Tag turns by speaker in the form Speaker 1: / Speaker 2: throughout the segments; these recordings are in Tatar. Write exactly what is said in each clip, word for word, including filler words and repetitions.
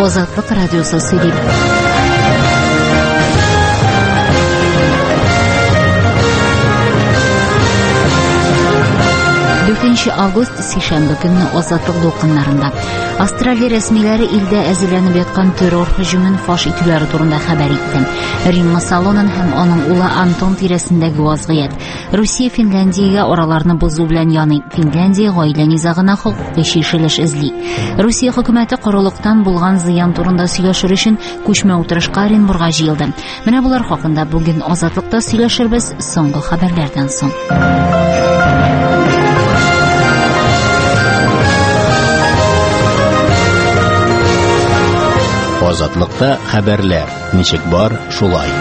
Speaker 1: Азатлык радиосы сөйли. дүртенче август сишәмбе көнне Азатлык дулкыннарында Австралия рәсмиләре илдә әзерләнеп яткан террор һөҗүмен фаш итүләре турында хәбәр итте. Римма Салонен һәм аның улы Антон тирәсендәге вазгыять Русия Финляндиягә араларны бозу белән яный. Финляндия гаилә низагына хокуклы чишелеш эзли. Русия хөкүмәте корылыктан булган зыян турында сөйләшер өчен күчмә утырышка Оренбургга җыелды. Менә булар хакында бүген Азатлыкта сөйләшербез соңгы хәбәрләрдән соң.
Speaker 2: Азатлыкта хәбәрләр. Ничек бар, шулай.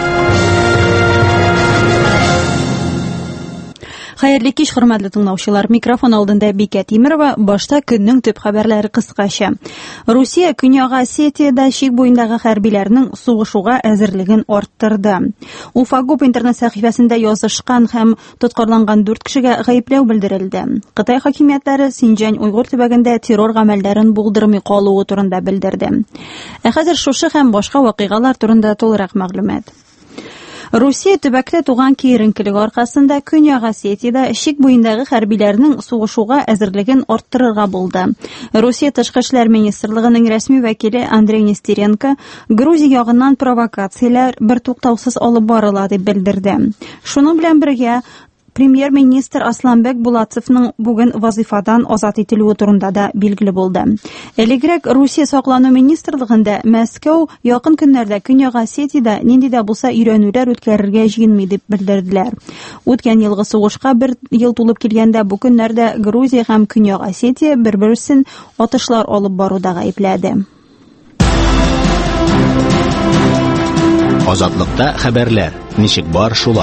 Speaker 3: Хәерле кич, хөрмәтле тыңлаучылар. Микрофон алдында Бикә Тимерова. Башта көннең төп хәбәрләре кыскача. Русия Көньяк Осетиядә чик буендагы хәрбиләрнең сугышуга әзерлеген арттырды. Уфагуб интернет сәхифәсендә язышкан һәм тоткарланган дүрт кешегә гаепләү белдерелде. Кытай хакимиятләре Синҗань Уйгыр төбәгендә террор гамәлләрен булдырмый калуы турында белдерде. Ә хәзер шушы һәм башка вакыйгалар турында толырак мәгълүмат. Русия төбәктә туган киеренкелек аркасында Көньяк Осетиядә чик буендагы хәрбиләрнең сугышуга әзерлеген арттырырга булды. Русия Тышкы эшләр министрлыгының рәсми вәкиле Андрей Нестеренко Грузия ягыннан провокацияләр бертуктаусыз алып барыла дип белдерде. Шуның белән бергә Премьер-министр Асланбек Булатовның бүген вазифадан азат ителүе турында да билгеле булды. Элегрәк Русия саклану министрлыгында Мәскәү якын көннәрдә Көньяк Осетиядә нинди дә булса өйрәнүләр үткәрергә җыенмый дип белдерделәр. Үткән елгы сугышка бер ел тулып килгәндә бу көннәрдә Грузия һәм Көньяк Осетия бер-берсен атышлар алып баруда гаепләде.
Speaker 2: Азатлыкта хәбәрләр. Ничек бар, шулай.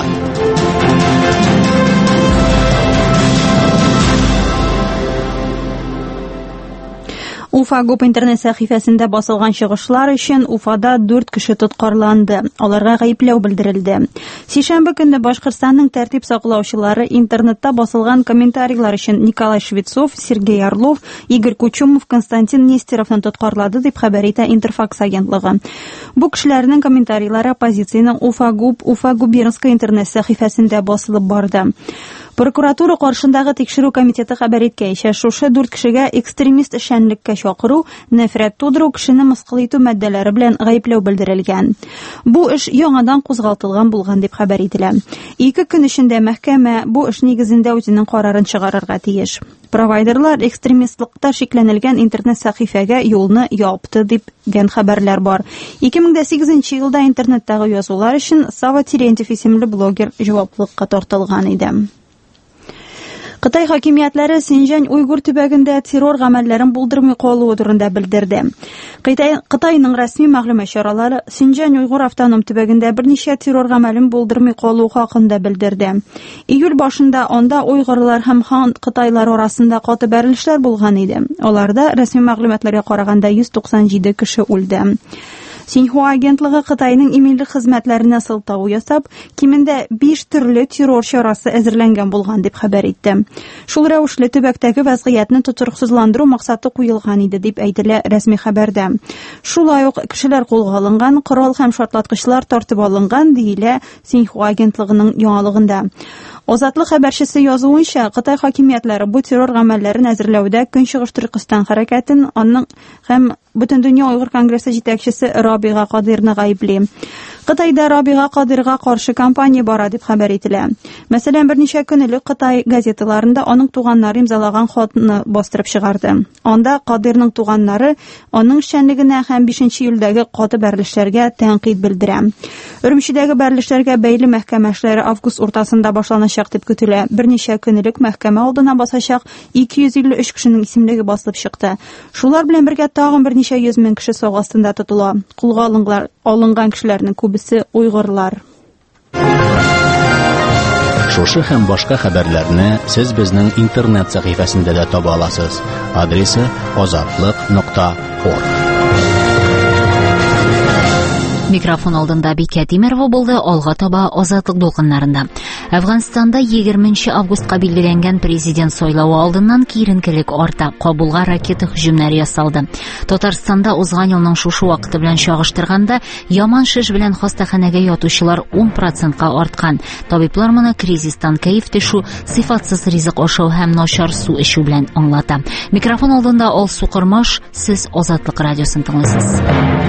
Speaker 3: Уфагуб интернет сәхифәсендә басылган чыгышлар өчен Уфада дүрт кеше тоткарланды. Аларга гаепләү белдерелде. Сишәмбе көнне Башкортстанның тәртип саклаучылары интернетта басылган комментарийлар өчен Николай Швецов, Сергей Орлов, Игорь Кучумов, Константин Нестеровны тоткарлады дип хәбәр итә Интерфакс агентлыгы. Бу кешеләрнең комментарийлары оппозициянең Уфагуб, Уфа-Губернская интернет сәхифәсендә басылып барды. Прокуратура каршындагы тикшерү комитеты хәбәр иткәнчә, шушы дүрт кешегә экстремист эшчәнлеккә чакыру, нәфрәт тудыру, кешене мыскыл итү маддәләре белән гаепләү белдерелгән. Бу эш яңадан кузгатылган булган дип хәбәр ителә. Ике көн эчендә мәхкәмә бу эш нигезендә үзенең карарын чыгарырга тиеш. Провайдерлар экстремистлыкта шикләнелгән интернет сәхифәгә юлны япты дип гән хәбәрләр бар. ике мең сигезенче елда интернеттагы язулар өчен Сава Терентьев исемле блогер җаваплылыкка тартылган иде. Кытай хакимиятләре Синҗань Уйгыр төбәгендә террор гамәлләрен булдырмый калуы турында белдерде. Кытай Кытайның рәсми мәгълүмат чаралары Синҗань Уйгыр автоном төбәгендә берничә террор гамәлен булдырмый калуы хакында белдерде. Июль башында анда уйгырлар һәм хан кытайлар арасында каты бәрелешләр булган иде. Аларда рәсми мәгълүматларга караганда йөз туксан җиде кеше үлде. Синьхуа агентлыгы Кытайның иминлек хезмәтләренә сылтау ясап, кимендә биш төрле террор чарасы әзерләнгән булган дип хәбәр итте. Шул рәвешле төбәктәге вазгыятьне тотырыксызландыру максаты куелган иде дип әйтелә рәсми хәбәрдә. Шулай ук кешеләр кулга алынган, корал һәм шартлаткычлар тартып алынган диелә Синьхуа агентлыгының яңалыгында. Азатлык хәбәрчесе язуынча, Кытай хакимиятләре бу террор гамәлләрен әзерләүдә Көнчыгыш Төркстан хәрәкәтен, аның һәм Бөтендөнья Уйгыр конгрессы җитәкчесе Рабига Кадирны гаепли. Кытайда Рабига Кадирга каршы кампания бара дип хәбәр ителә. Мәсәлән, берничә көн элек Кытай газеталарында аның туганнары имзалаган хатны бастырып чыгарды. Анда Кадирның туганнары аның эшчәнлегенә һәм бишенче июльдәге каты бәрелешләргә тәнкыйть белдерә. Үрümчедәге бәрелешләргә бәйле мәхкәмә эшләре август уртасында башланачак дип көтелә. Берничә көн элек мәхкәмә алдына басачак ике йөз илле өч кешенең исемлеге басылып чыкты. Шулар белән бергә тагын берничә йөз мең кеше сак астында тотыла. Кулга алынган алынган кешеләрнең күбесе уйгырлар.
Speaker 2: Шушы һәм башка хәбәрләрне сез безнең интернет сәхифәсендә дә таба аласыз. Адресы азатлык нокта орг.
Speaker 1: Микрофон алдында Бикә Тимерова булды, алга таба Азатлык дулкыннарында. Әфганстанда егерменче августка билгеләнгән президент сайлауы алдыннан киеренкелек арта, Кабулга ракета һөҗүмнәре ясалды. Татарстанда узган елның шушы вакыты белән чагыштырганда яман шеш белән хастаханәгә ятучылар ун процентка арткан. Табиблар моны кризистан кәеф төшү, сыйфатсыз ризык ашау һәм начар су эчү белән аңлата. Микрофон алдында Алсу Кырмаш, сез Азатлык радиосын тыңлыйсыз.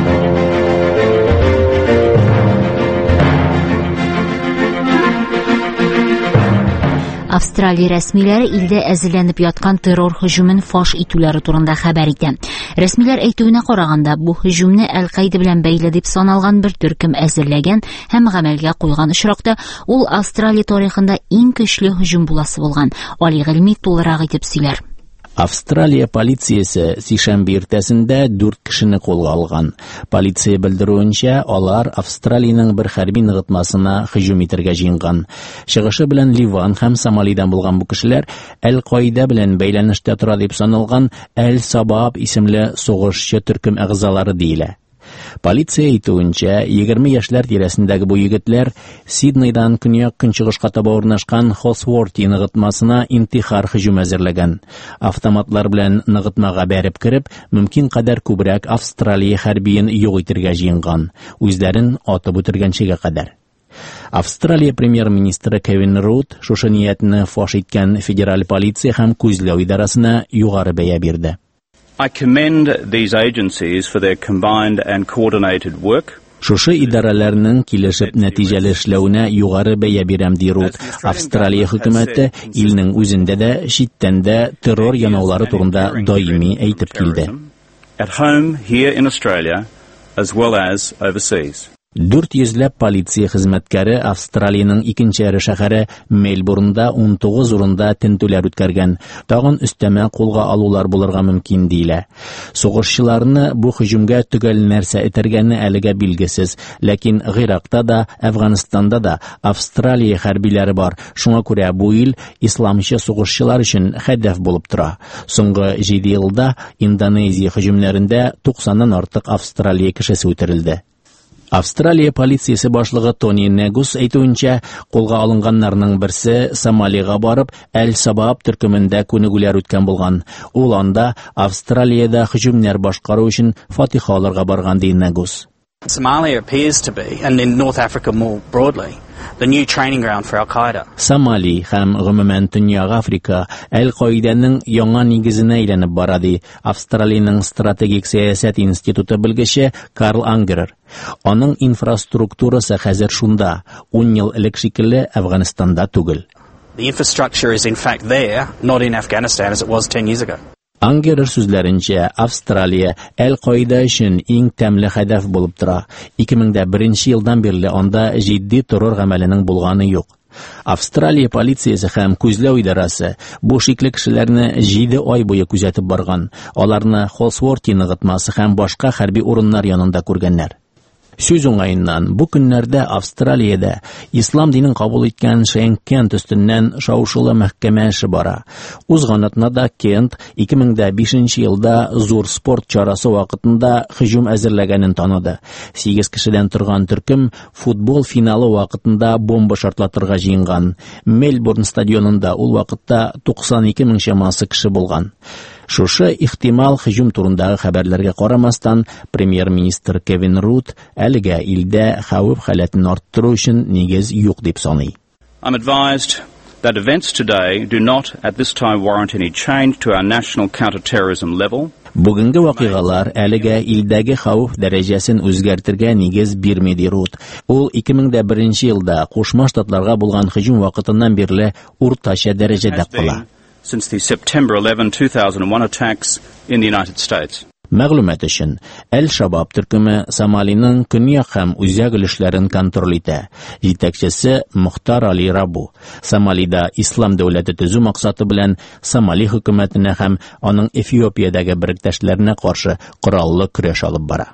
Speaker 1: Австралия рәсмиләре илдә әзерләнеп яткан террор һөҗүмен фаш итүләре турында хәбәр итә. Рәсмиләр әйтүенә караганда, бу һөҗүмне Әл-Каида белән бәйле дип саналган бер төркем әзерләгән һәм гамәлгә куйган очракта, ул Австралия тарихында иң көчле һөҗүм буласы булган. Али Гыйльми тулырак итеп сөйләр.
Speaker 2: Австралия полициясе сишәмбе иртәсендә дүрт кешене кулга алган. Полиция белдерүенчә, алар Австралиянең бер хәрби ныгытмасына һөҗүм итәргә җыенган. Чыгышы белән Ливан һәм Сомалидан булган бу кешеләр Әл-Каида белән бәйләнештә тора дип саналган Әл-Сабаб исемле сугышчы төркем әгъзалары диелә. Полиция әйтүенчә, егерме яшьләр тирәсендәге бу егетләр Сиднейдан көньяк-көнчыгышка таба урнашкан Холсворти ныгытмасына интихар һөҗүм әзерләгән. Автоматлар белән ныгытмага бәреп кереп, мөмкин кадәр күбрәк Австралия хәрбиен юк итәргә җыенган, үзләрен атып үтергәнчегә кадәр. Австралия премьер-министры Кевин Рут шушы ниятне фаш иткән федераль полиция һәм күзләү идарәсенә югары бәя бирде.
Speaker 4: I commend these agencies for their combined and coordinated work.
Speaker 2: Шушы идарәләрнең килешеп нәтиҗәле эшләүенә югары бәя бирәм ди Рут. Австралия хөкүмәте илнең үзендә дә, читтән дә террор янаулары турында даими әйтеп килде.
Speaker 4: At home here in Australia as well as overseas.
Speaker 2: Дүрт йөзләп полиция хезмәткәре Австралиянең икенче эре шәһәре Мельбурнда ун тугыз урында тентүләр үткәргән. Тагын өстәмә кулга алулар булырга мөмкин дилә. Сугышчыларны бу һөҗүмгә төгәл нәрсә этәргәне әлегә билгесез, ләкин Гыйракта да, Әфганстанда да Австралия хәрбиләре бар. Шуңа күрә бу ил исламчы сугышчылар өчен хәдәф булып тора. Соңгы җиде елда Индонезия һөҗүмнәрендә туксаннан артык Австралия кешесе үтерелде. Австралия полициясе башлыгы Тони Негус әйтүенчә, кулга алынганнарның берсе Сомалига барып, Әл-Сабаб төркемендә күнегүләр үткән булган. Ул анда Австралиядә һөҗүмнәр башкару өчен фатиха алырга барган ди Негус.
Speaker 5: Somalia appears to be, and in North Africa more broadly, the new training ground for Al-Qaeda.
Speaker 2: Сомали һәм гомумән Төньяк Африка Әл-Каиданың яңа нигезенә әйләнеп бара ди Австралиянең стратегик сәясәт институты белгече Карл Ангерер. Аның инфраструктурасы хәзер шунда, ун ел элек шикелле Әфганстанда түгел.
Speaker 5: The infrastructure is in fact there, not in Afghanistan as it was ten years ago.
Speaker 2: Ангерер сүзләренчә, Австралия Әл-Каида өчен иң тәмле хәдәф булып тора. ике мең беренче елдан бирле анда җитди террор гамәленең булганы юк. Австралия полициясе һәм күзләү идарәсе бу шикле кешеләрне җиде ай буе күзәтеп барган. Аларны Холсворти ныгытмасы һәм башка хәрби урыннар янында күргәннәр. Сүз уңаеннан, бу көннәрдә Австралиядә ислам динен кабул иткән Шенкент өстеннән шаушылы мәхкәмә эше бара. Узган атнада Кент ике мең бишенче елда зур спорт чарасы вакытында һөҗүм әзерләгәнен таныды. сигез кешедән торган төркем футбол финалы вакытында бомба шартлатырга җыенган. Мельбурн стадионында ул вакытта туксан ике мең чамасы кеше булган. Шушы ихтимал һөҗүм турындагы хәбәрләргә карамастан, премьер-министр Кевин Рут әлегә илдә хәвеф хәләтен арттыру өчен нигез юк дип саный.
Speaker 4: I'm advised that events today do not at this time warrant any change to our national counter-terrorism level.
Speaker 2: Бүгенге вакыйгалар әлегә илдәге хәвеф дәрәҗәсен үзгәртергә нигез бирми ди Рут. Ул ике мең беренче елда Кушма Штатларга булган һөҗүм вакытыннан бирле уртача дәрәҗәдә кала.
Speaker 4: Since the September eleventh two thousand one attacks in the United States.
Speaker 2: Мәгълүмат өчен, Әл-Шабаб төркеме Сомалиның көньяк һәм үзәк өлешләрен контроль итә. Җитәкчесе Мухтар Али Рабу Сомалида ислам дәүләте төзү максаты белән Сомали хөкүмәтенә һәм аның Эфиопиядәге берлектәшләренә каршы кораллы көрәш алып бара.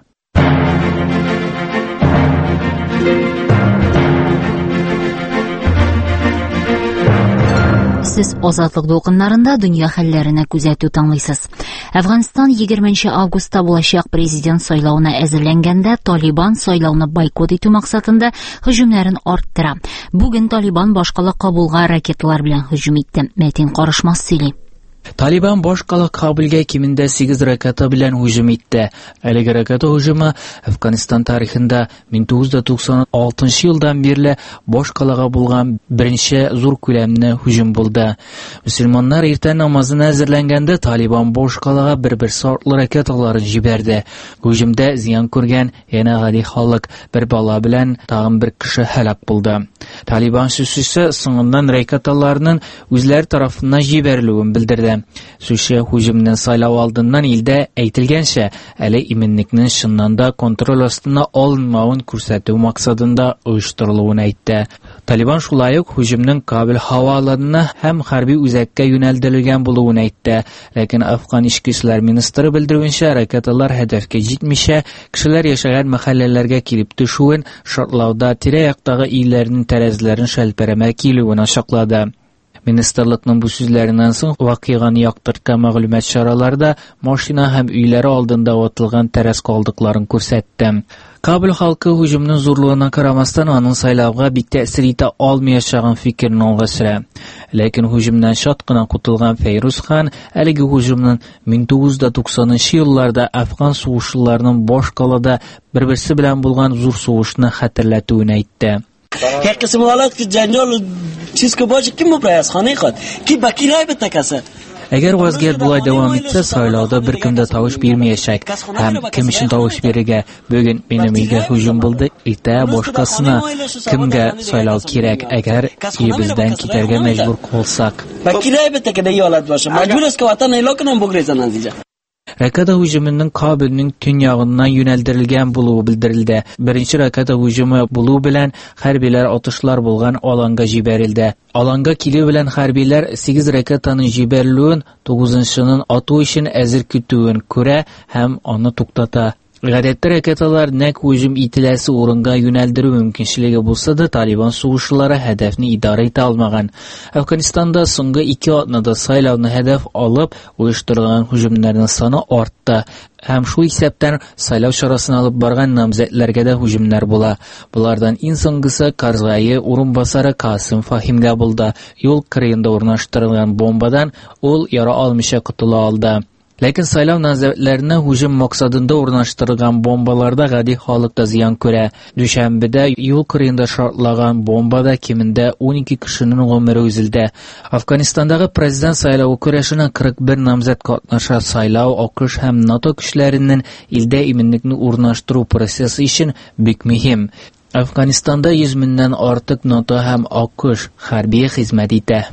Speaker 1: Сез Азатлык дулкыннарында дөнья хәлләренә күзәтү тыңлыйсыз. Әфганстан егерменче августта булачак президент сайлауына әзерләнгәндә Талибан сайлауны бойкот итү максатында һөҗүмнәрен арттыра. Бүген Талибан башкала Кабулга ракеталар белән һөҗүм итте. Мәтин Карышмас сөйли.
Speaker 6: Талибан башкала Кабулга кимендә сигез ракета белән һүҗүм итте. Әлеге ракета һүҗүме Әфганстан тарихында мең тугыз йөз туксан алтынчы елдан бирле башкалага булган беренче зур күләмле һүҗүм булды. Мөселманнар иртә намазына әзерләнгәндә Талибан башкалага бер-бер сортлы ракеталарын җибәрде. Һүҗүмдә зыян күргән яна гади халык, бер бала белән тагын бер кеше һәлак булды. Талибан сүзчесе соңыннан ракеталарның үзләр тарафыннан җибәрелүен белдерде. Сүзче һүҗүмнән сайлау алдыннан илдә әйтелгәнчә, әле именлекнең чыннан да контроль астына алынмавын күрсәтү максатында оештырылуын әйтте. Талибан шулай ук һүҗүмнең Кабул һава аланына һәм хәрби үзәккә юнәлдерелгән булуын әйтте. Ләкин Афган ички эшләр министры белдерүенчә, ракеталар һәдәфкә җитмичә, кешеләр яшәгән мәхәлләләргә килеп төшүен, шартлауда тирә-яктагы илләрнең тәрәзәләрен шәлпәрәмә килүен ачыклады. Министрлыкның бу сүзләреннән соң вакыйганы яктырткан мәгълүмат чараларда машина һәм өйләре алдында ватылган тәрәз калдыкларын күрсәтте. Кабул халкы һүҗүмнең зурлыгына карамастан аның сайлауга бик тәэсир итә алмаячагын фикерен алга сөрә. Ләкин һүҗүмнән шат кына кутылган Фейруз хан әлеге һүҗүмнең мең тугыз йөз туксанынчы елларда афган сугышчыларының башкалада бер-берсе белән булган зур сугышны хәтерләтүен әйтте.
Speaker 7: یک قسم حالات که جنجال چیز که باشه کی مبرای از خانه خود کی بکی رای بتکسه.
Speaker 6: Әгәр вазгият булай дәвам итсә, сайлауда беркем дә тавыш бирмәячәк. Һәм кем өчен тавыш бирергә? Бүген минем өйгә һүҗүм булды, иртә башкасына. Кемгә сайлау кирәк, әгәр өебездән китәргә мәҗбүр булсак?
Speaker 7: Бaki rای بتکه دی حالت باشه. مجبور است که وطن ایلا کنم بگریزن نزیجه.
Speaker 6: Ракета һүҗүменең Кабулның төньягыннан юнәлдерелгән булуы белдерелде. Беренче ракета һүҗүме булу белән хәрбиләр атышлар булган аланга җибәрелде. Аланга килү белән хәрбиләр сигез ракетаның җибәрелүен тугызынчының ату өчен әзер көтүен күрә һәм аны туктата. Гадәттә ракеталар нәкъ һүҗүм ителәсе урынга юнәлдерү мөмкинчелеге булса да, Талибан сугышчылары һәдәфне идара итә алмаган. Әфганстанда соңгы ике атнада сайлауны һәдәф алып оештырылган һүҗүмнәрнең саны артты. Һәм шул исәптән сайлау чарасын алып барган намзәтләргә дә һүҗүмнәр була. Булардан иң соңгысы Карзайы урынбасары Касым Фахимгә булды. Юл кырыенда урнаштырылган бомбадан ул яра алмыйча котыла алды. Ләкин сайлау назарәтләренә һүҗүм максатында урнаштырылган бомбаларда гади халыкта зыян күрә. Дүшәмбедә юл кырыенда шартлаган бомбада кимендә унике кешенең гомере үзелде. Әфганстандагы президент сайлауы көрәшенә кырык бер намзәт катнаша. Сайлау АКШ һәм НАТО көчләренең илдә именлекне урнаштыру процессы өчен бик мөһим. Әфганстанда йөз меңнән артык НАТО һәм АКШ хәрби хезмәт итә.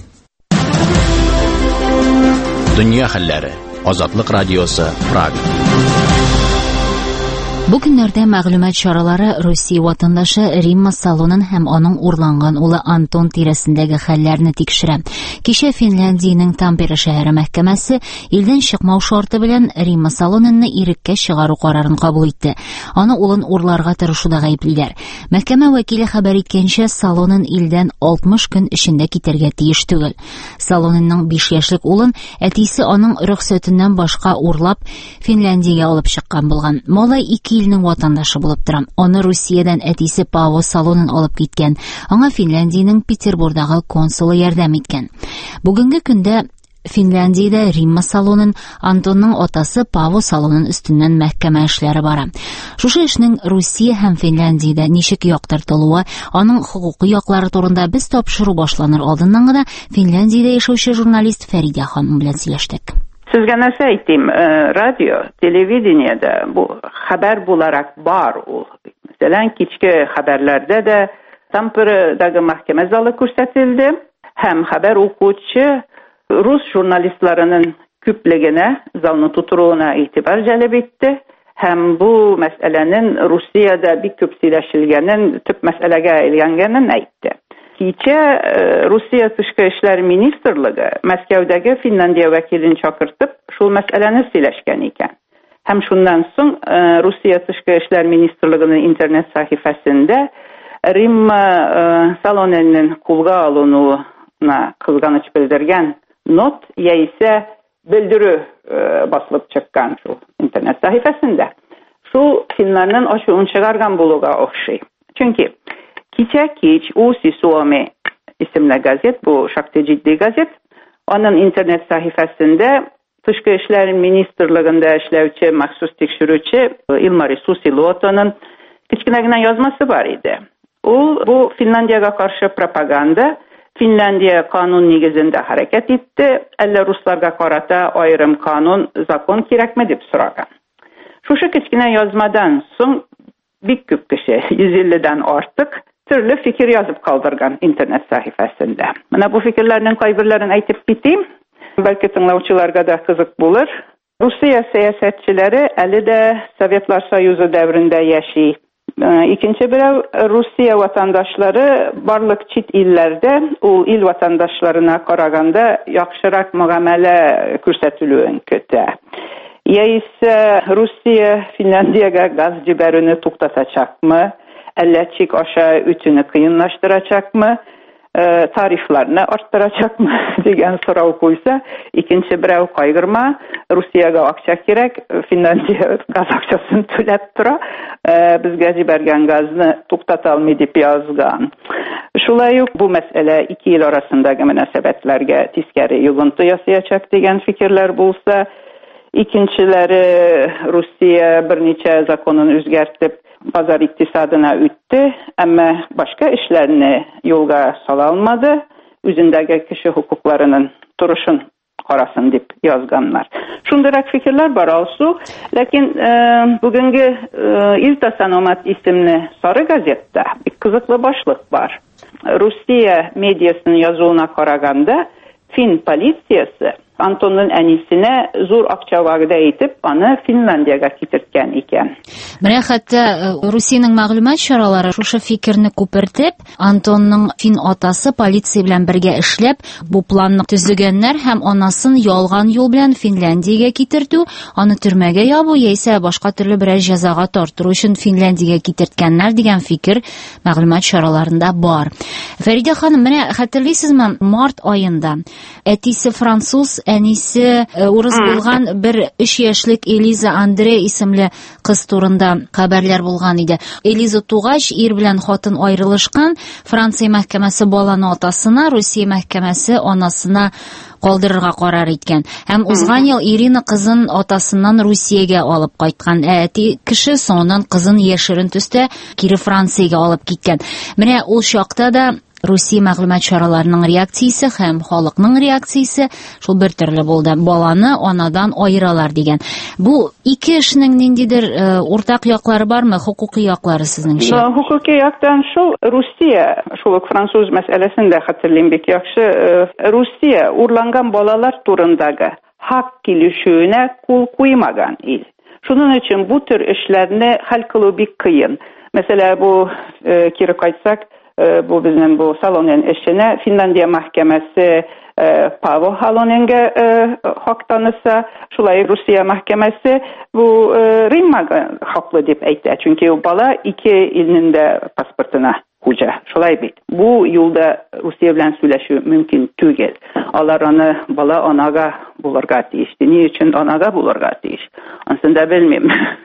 Speaker 2: Дөнья хәлләре. Азатлык радиосы, Прага.
Speaker 1: Бу көннәрдә мәгълүмат чаралары Россия ватандашы Римма Салонен һәм аның урланган улы Антон тирәсендәге хәлләрне тикшерә. Кичә Финляндиянең Тампере шәһәре мәхкәмәсе илдән чыкмау шарты белән Римма Салоненны иреккә чыгару карарын кабул итте. Аны улын урларга тырышуда гаеплиләр. Мәхкәмә вәкиле хәбәр иткәнчә, Салонен илдән алтмыш көн эчендә китәргә тиеш түгел. Салоненның биш яшьлек улын әтисе аның рөхсәтеннән башка урлап Финляндиягә алып чыккан булган. Малай ике илнең ватандашы булып тора. Аны Русиядән әтисе Павел Салонен алып киткән. Аңа Финляндиянең Петербургдагы консулы ярдәм иткән. Бүгенге көндә Финляндиядә Римма Салонен, Антонның атасы Павел Салонен өстеннән мәхкәмә эшләре бара. Шушы эшнең Русия һәм Финляндиядә ничек яктыртылуы, аның хукукы яклары турында без тапшыру башланыр алдыннан гына Финляндиядә яшәүче журналист Фәридә ханым белән сөйләштек.
Speaker 8: Sizga нәрсә әйтим, радио, телевидениедә бу хәбәр буларак бар ул. Мәсәлән, кичке хәбәрләрдә дә Тампередәге мәхкәмә залы күрсәтелде һәм хәбәр укучы рус журналистларының күплегенә залны тутыруына игътибар җәлеп итте һәм бу мәсьәләнең Русиядә бик күп сөйләшелгәнен, төп мәсьәләгә әйләнгәнен әйтте. Кичә Русия Тышкы эшләр министрлыгы Мәскәүдәге Финляндия вәкилен чакыртып, шул мәсьәләне сөйләшкән икән. Һәм шуннан соң Русия Тышкы эшләр министрлыгының интернет сәхифәсендә Римма Салоненның кулга алынуы кызганыч белдергән not яисә белдерү басылып чыккан шул интернет сәхифәсендә. Шул финнарның ачуын чыгарган булуга охшый. Чөнки кичә кич Uusi Suomi исемле газет, бу шактый җитди газет, аның интернет сәхифәсендә Тышкы эшләр министрлыгында эшләүче махсус тикшерүче Илмари Сусилуотоның кичкенә генә язмасы бар иде. Ул бу Финляндиягә каршы пропаганда, Финляндия канун нигезендә хәрәкәт итте, әллә русларга карата аерым канун, закон кирәкме дип сораган. Шушы кичкенә язмадан соң бик күп кеше, йөз илледән артык төрле фикер язып калдырган интернет сәхифәсендә. Менә бу фикерләрнең кайберләрен әйтеп китим. Бәлки тыңлаучыларга да кызык булыр. Русия сәясәтчеләре әле дә Советлар Союзы дәврендә яши. Икенче берәү Русия ватандашлары барлык чит илләрдә ул ил ватандашларына караганда яхшырак мөгамәлә күрсәтелүен көтә. Яисә Русия Финляндиягә газ җибәрүне туктатачакмы, әллә чик аша үтүне кыенлаштырачакмы, тарифларны арттырачакмы дигән сорау куйса, икенче берәү кайгырма, Русиягә акча кирәк, Финляндия газ акчасын түләп тора, безгә җибәргән газны туктата алмый дип язган. Шулай ук бу мәсьәлә ике ил арасындагы мөнәсәбәтләргә тискәре йогынты ясаячак дигән фикерләр булса, икенчеләре Русия берничә законын үзгәртеп базар икътисадына үтте, әмма башка эшләрне юлга сала алмады, үзендәге кеше хукукларының турышын карасын дип язганнар. Шундыйрак фикерләр бар алсу, ләкин бүгенге Илта-Sanomat исемле сары газетта бик кызыклы башлык бар. Русия медиасын язуына караганда, Фин полициясы Антонның әнисенә зур акча вәгъдә итеп, аны Финляндиягә китерткән икән.
Speaker 1: Менә хәтта Русиянең мәгълүмат чаралары шушы фикерне күпертеп, Антонның фин атасы полиция белән бергә эшләп, бу планны төзегәннәр һәм анасын ялган юл белән Финляндиягә китертү, аны төрмәгә ябу яисә башка төрле берәр җәзага тартыру өчен Финляндиягә китерткәннәр дигән фикер мәгълүмат чараларында бар. Фәридә ханым, менә хәтерлисезме, март аенда әтисе француз, әнисе урыс булган бер өч яшьлек Элиза Андре исемле кыз турында хәбәрләр булган иде. Элиза тугач, ир белән хатын аерылышкан, Франция мәхкәмәсе баланы атасына, Русия мәхкәмәсе анасына калдырырга карар иткән. Һәм узган ел Ирина кызын атасыннан Русиягә алып кайткан. Әти кеше соңыннан кызын яшерен төстә кире Франциягә алып киткән. Менә ул чакта да Русия мәгълүмат чараларының реакциясе һәм халыкның реакциясе шул бер төрле булды. Баланы анадан аералар дигән. Бу ике эшнең ниндидер уртак яклары бармы, хукукый яклары сезнеңчә?
Speaker 8: Хукукый яктан шул Русия, шул ук француз мәсьәләсендә хәтерлим бик яхшы, Русия урланган балалар турындагы хак килешүенә кул куймаган ил. Шуның өчен бу төр эшләрне хәл кылу бик кыен. Мәсәлән, бу кире кайтсак, bu bizning bu Salonen эшенә Финляндия мәхкәмәсе Паво Халоненга хак таныса, шулай Русия мәхкәмәсе бу Риммага хаклы дип әйтә, чөнки ул бала ике илнең дә паспортына хуҗа. Шулай бит. Бу юлда Русия белән сөйләшү мөмкин түгел. Алар аны бала анага булырга тиеш. Ни өчен анага булырга тиеш? Ансын да белмим.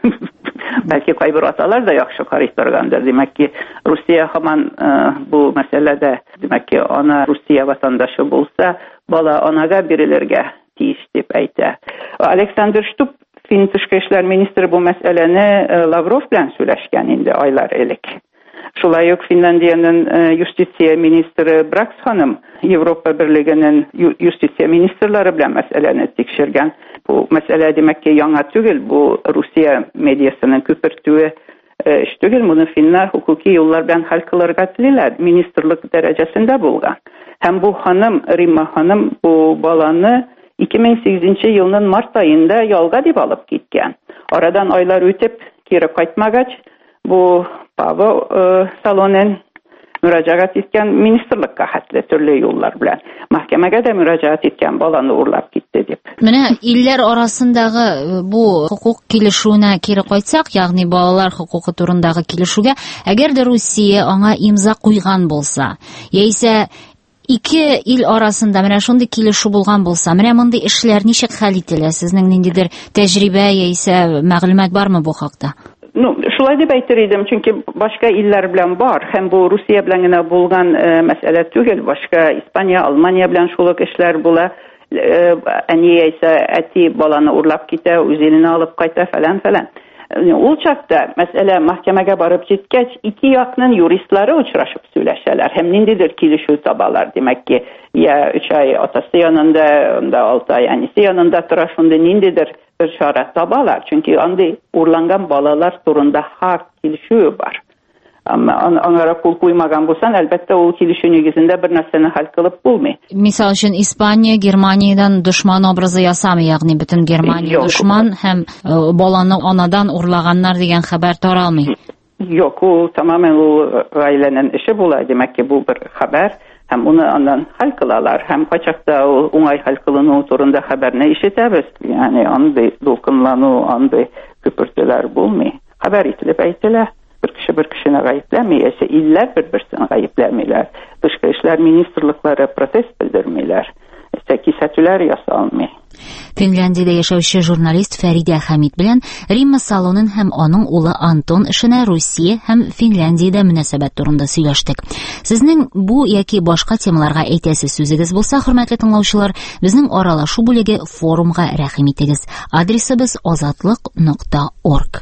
Speaker 8: Бәлки кайбер аталар да яхшы карый торгандыр. Димәк ки, Русия һаман бу мәсьәләдә, димәк ки, ана Русия ватандашы булса, бала анага бирелергә тиеш дип әйтә. Александр Штуб, Фин тышкы эшләр министры, бу мәсьәләне Лавров белән сөйләшкән инде айлар элек. Шулай ук Финляндиянең юстиция министры Бракс ханым Европа берлегенең юстиция министрлары белән мәсьәләне тикшергән. Бу мәсьәлә димәк ки яңа түгел, бу Русия медиасының күпертүе эш түгел, моны финнар хукуки юллар белән хәл кылырга телиләр, министрлык дәрәҗәсендә булган. Һәм бу ханым, Римма ханым, бу баланы ике мең сигезенче елның март айында ялга дип алып киткән. Арадан айлар үтеп, кире кайтмагач, бу Паво Салонен мөрәҗәгать иткән министрлыкка хәтле төрле юллар белән. Мәхкәмәгә дә мөрәҗәгать иткән, баланы урлап китте дип.
Speaker 1: Менә илләр арасындагы бу хукук килешүенә кире кайтсак, ягъни балалар хукукы турындагы килешүгә, әгәр дә Русия аңа имза куйган булса, яисә Ике ил арасында менә шундый килешү булган булса, менә мондый эшләр ничек хәл ителә? Сезнең ниндидер тәҗрибә яисә мәгълүмат бармы бу хакта?
Speaker 8: Ну, шулай дип әйтер идем, чөнки башка илләр белән бар, һәм бу Русия белән генә булган мәсьәлә түгел, башка Испания, Алмания белән шул ук эшләр була. Әни яисә әти баланы урлап китә, үзенә алып кайта фәлән фәлән. Ул чакта мәсьәлә мәхкәмәгә барып җиткәч, ике якның юристлары очрашып сөйләшәләр, һәм ниндидер килешү табалар. Димәк ки, я өч ай атасы янында, анда алты ай әнисе янында тора, шундый ниндидер бер чара табалар. Чөнки андый урланган балалар турында хак килешү бар. Amma аңара кул куймаган булсан, әлбәттә ул килешү нигезендә бер нәрсәне хәл кылып булмый.
Speaker 1: Мисал өчен Испания Германиядән дошман образы ясамый, ягъни бөтен Германия дошман һәм баланы анадан урлаганнар дигән хәбәр таралмый.
Speaker 8: Юк, ул тамамән ул гаиләнең эше була, димәк ки, бу бер хәбәр, һәм уны аннан хәл кылалар, һәм качакта ул уңай хәл кылыну турында хәбәрне ишетәбез. Ягъни андый дулкынлану, андый күпертүләр булмый. Хәбәр ителеп әйтелә. Bir kişi bir kişini gayipləmir, ise iller bir-birsini gayipləmirlər. Dışkı işlər ministrlikləri protest bildirmirlər. İşte kisətülər yasalmır.
Speaker 1: Финляндиядә яшәүче журналист Фәридә Хәмид белән Римма Салонын һәм аның улы Антон эшенә Русия һәм Финляндиядә мөнәсәбәт турында сөйләштек. Сезнең бу яки башка темаларга әйтәсе сүзегез булса, хөрмәтле тыңлаучылар, безнең аралашу бүлеге форумга рәхим итегез. Адресыбыз азатлык нокта орг.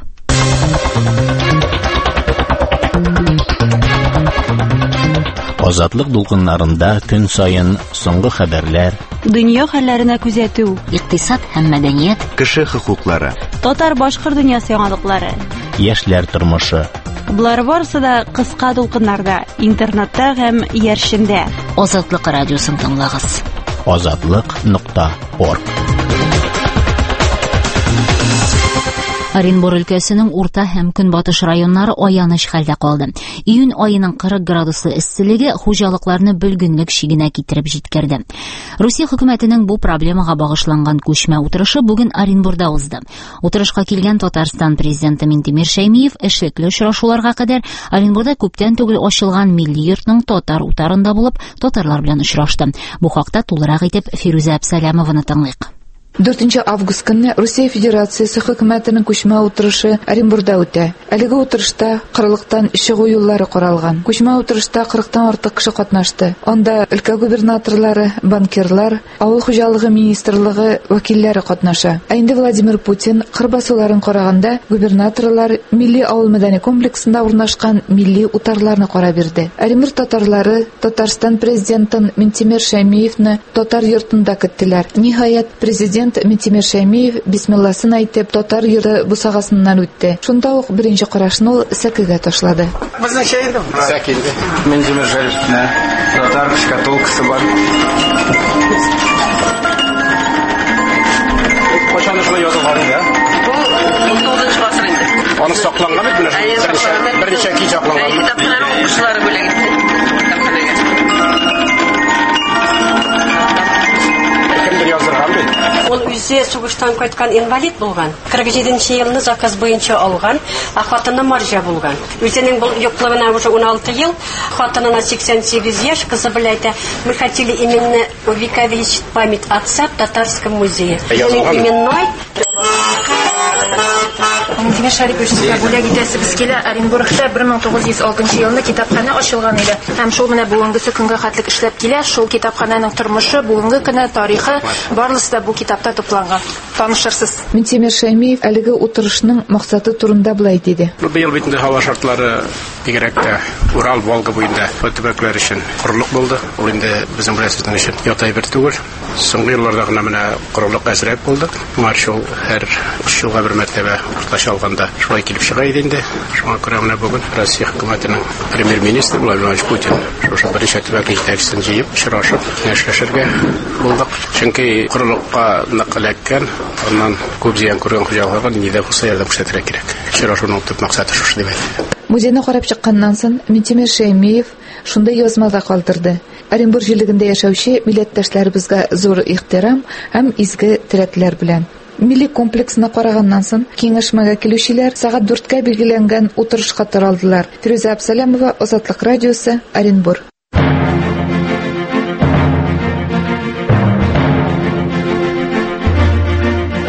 Speaker 2: Азатлык дулкыннарында көн сайын соңгы хәбәрләр,
Speaker 3: дөнья хәлләренә күзәтү,
Speaker 1: икътисад һәм мәдәният,
Speaker 9: кеше хокуклары,
Speaker 3: татар-башкыр дөньясы яңалыклары,
Speaker 2: яшьләр тормышы.
Speaker 3: Булар барысы да кыска дулкыннарда, интернетта һәм яршендә.
Speaker 1: Азатлык радиосын тыңлагыз.
Speaker 2: азатлык нокта орг.
Speaker 1: Оренбур өлкәсенең урта һәм көнбатыш районнары аяныч хәлдә калды. Июнь айының кырык градуслы эсселеге хуҗалыкларны бөлгенлек шигенә китереп җиткерде. Русия хөкүмәтенең бу проблемага багышланган күчмә утырышы бүген Оренбурда узды. Утырышка килгән Татарстан президенты Минтимер Шәймиев эшлекле очрашуларга кадәр Оренбурда күптән түгел ачылган милли йортның татар утарында булып, татарлар белән очрашты. Бу хакта тулырак итеп Фирүзә Әбсәләмованы тыңлыйк.
Speaker 10: дүртенче август көнне Русия Федерациясе хөкүмәтенең күчмә утырышы Оренбурда үтә. Әлеге утырышта кырыктан чыгу юллары каралган. Күчмә утырышта кырыктан артык кеше катнашты. Анда өлкә губернаторлары, банкирлар, авыл хуҗалыгы министрлыгы вәкилләре катнаша. Ә инде Владимир Путин кыр басуларын караганда губернаторлар милли авыл мәдәни комплексында урнашкан милли утарларны кара бирде. Оренбур татарлары Татарстан президентын Минтимер Шәймиевны татар йортында көттеләр. Ниһаять президент Минтимер Шәймиев бисмилласын әйтеп татар йорты бусагасыннан үтте. Шунда ук беренче карашын ул сәкегә ташлады.
Speaker 11: Безнең шәһәрдә сәкилде. Минтимер Шәймиевне татар шкатулкасы бар. Качан шулай язылган иде? Бу тугызынчы гасыр инде. Аны сакланган бит менә. Берничә ки сакланган. Китаплар укучылары бүләк итте.
Speaker 12: Ул үзе сугыштан кайткан инвалид булган. кырык җиденче елны заказ буенча алган, а хатыны марҗа булган. Үзенең бу юклыгына уже он алты ел, хатынына сиксән сигез яшь, кызы белән әйтә, мы хотели именно увековечить память отца в татарском музее. Именной
Speaker 13: Минтимер Шәймиевка бүләк итәсебез килә. Оренбургта бер мең тугыз йөз алтынчы елны китапханә ачылган иде. Һәм шул менә бүгенгесе көнгә хәтлек эшләп килә. Шул китапханәнең тормышы, бүгенге көне тарихы барлыгы да бу китапта тупланган. Танышырсыз.
Speaker 10: Минтимер Шәймиев әлеге утырышның максаты турында булай диде.
Speaker 11: Быел битендә һава шартлары бигрәк тә Урал, Волга буенда төбәкләр өчен корылык булды. Ул инде безнең беләсезләр өчен ятай бер түгел. Соңгы елларда гына менә корылык әзрәк булды. Маршал һәр өч елга бер мәртәбә уртача алганда шулай килеп чыга иде инде. Шуңа күрә менә бүген Россия хөкүмәтенең премьер-министры Владимир Путин шушы беренче төбәк җитәкчесен җыеп очрашып, эшләшергә булдык. Чөнки корылыкка нәкъләккән, аннан күп зыян күргән хуҗалыгы нидә булса ярдәм күрсәтергә кирәк. Очрашуның төп максаты шушы дип әйтә.
Speaker 10: Музейны карап чыкканнан соң Минтимер Шәймиев шундай язмада калдырды. Оренбур җирлегендә яшәүче милләттәшләребезгә зур ихтирам һәм изге теләкләр белән. Милли комплексына караганнан соң киңәшмәгә килүчеләр сагать дүрткә билгеләнгән утырышка таралдылар. Фирүзә Әбсәләмова, Азатлык радиосы, Оренбур.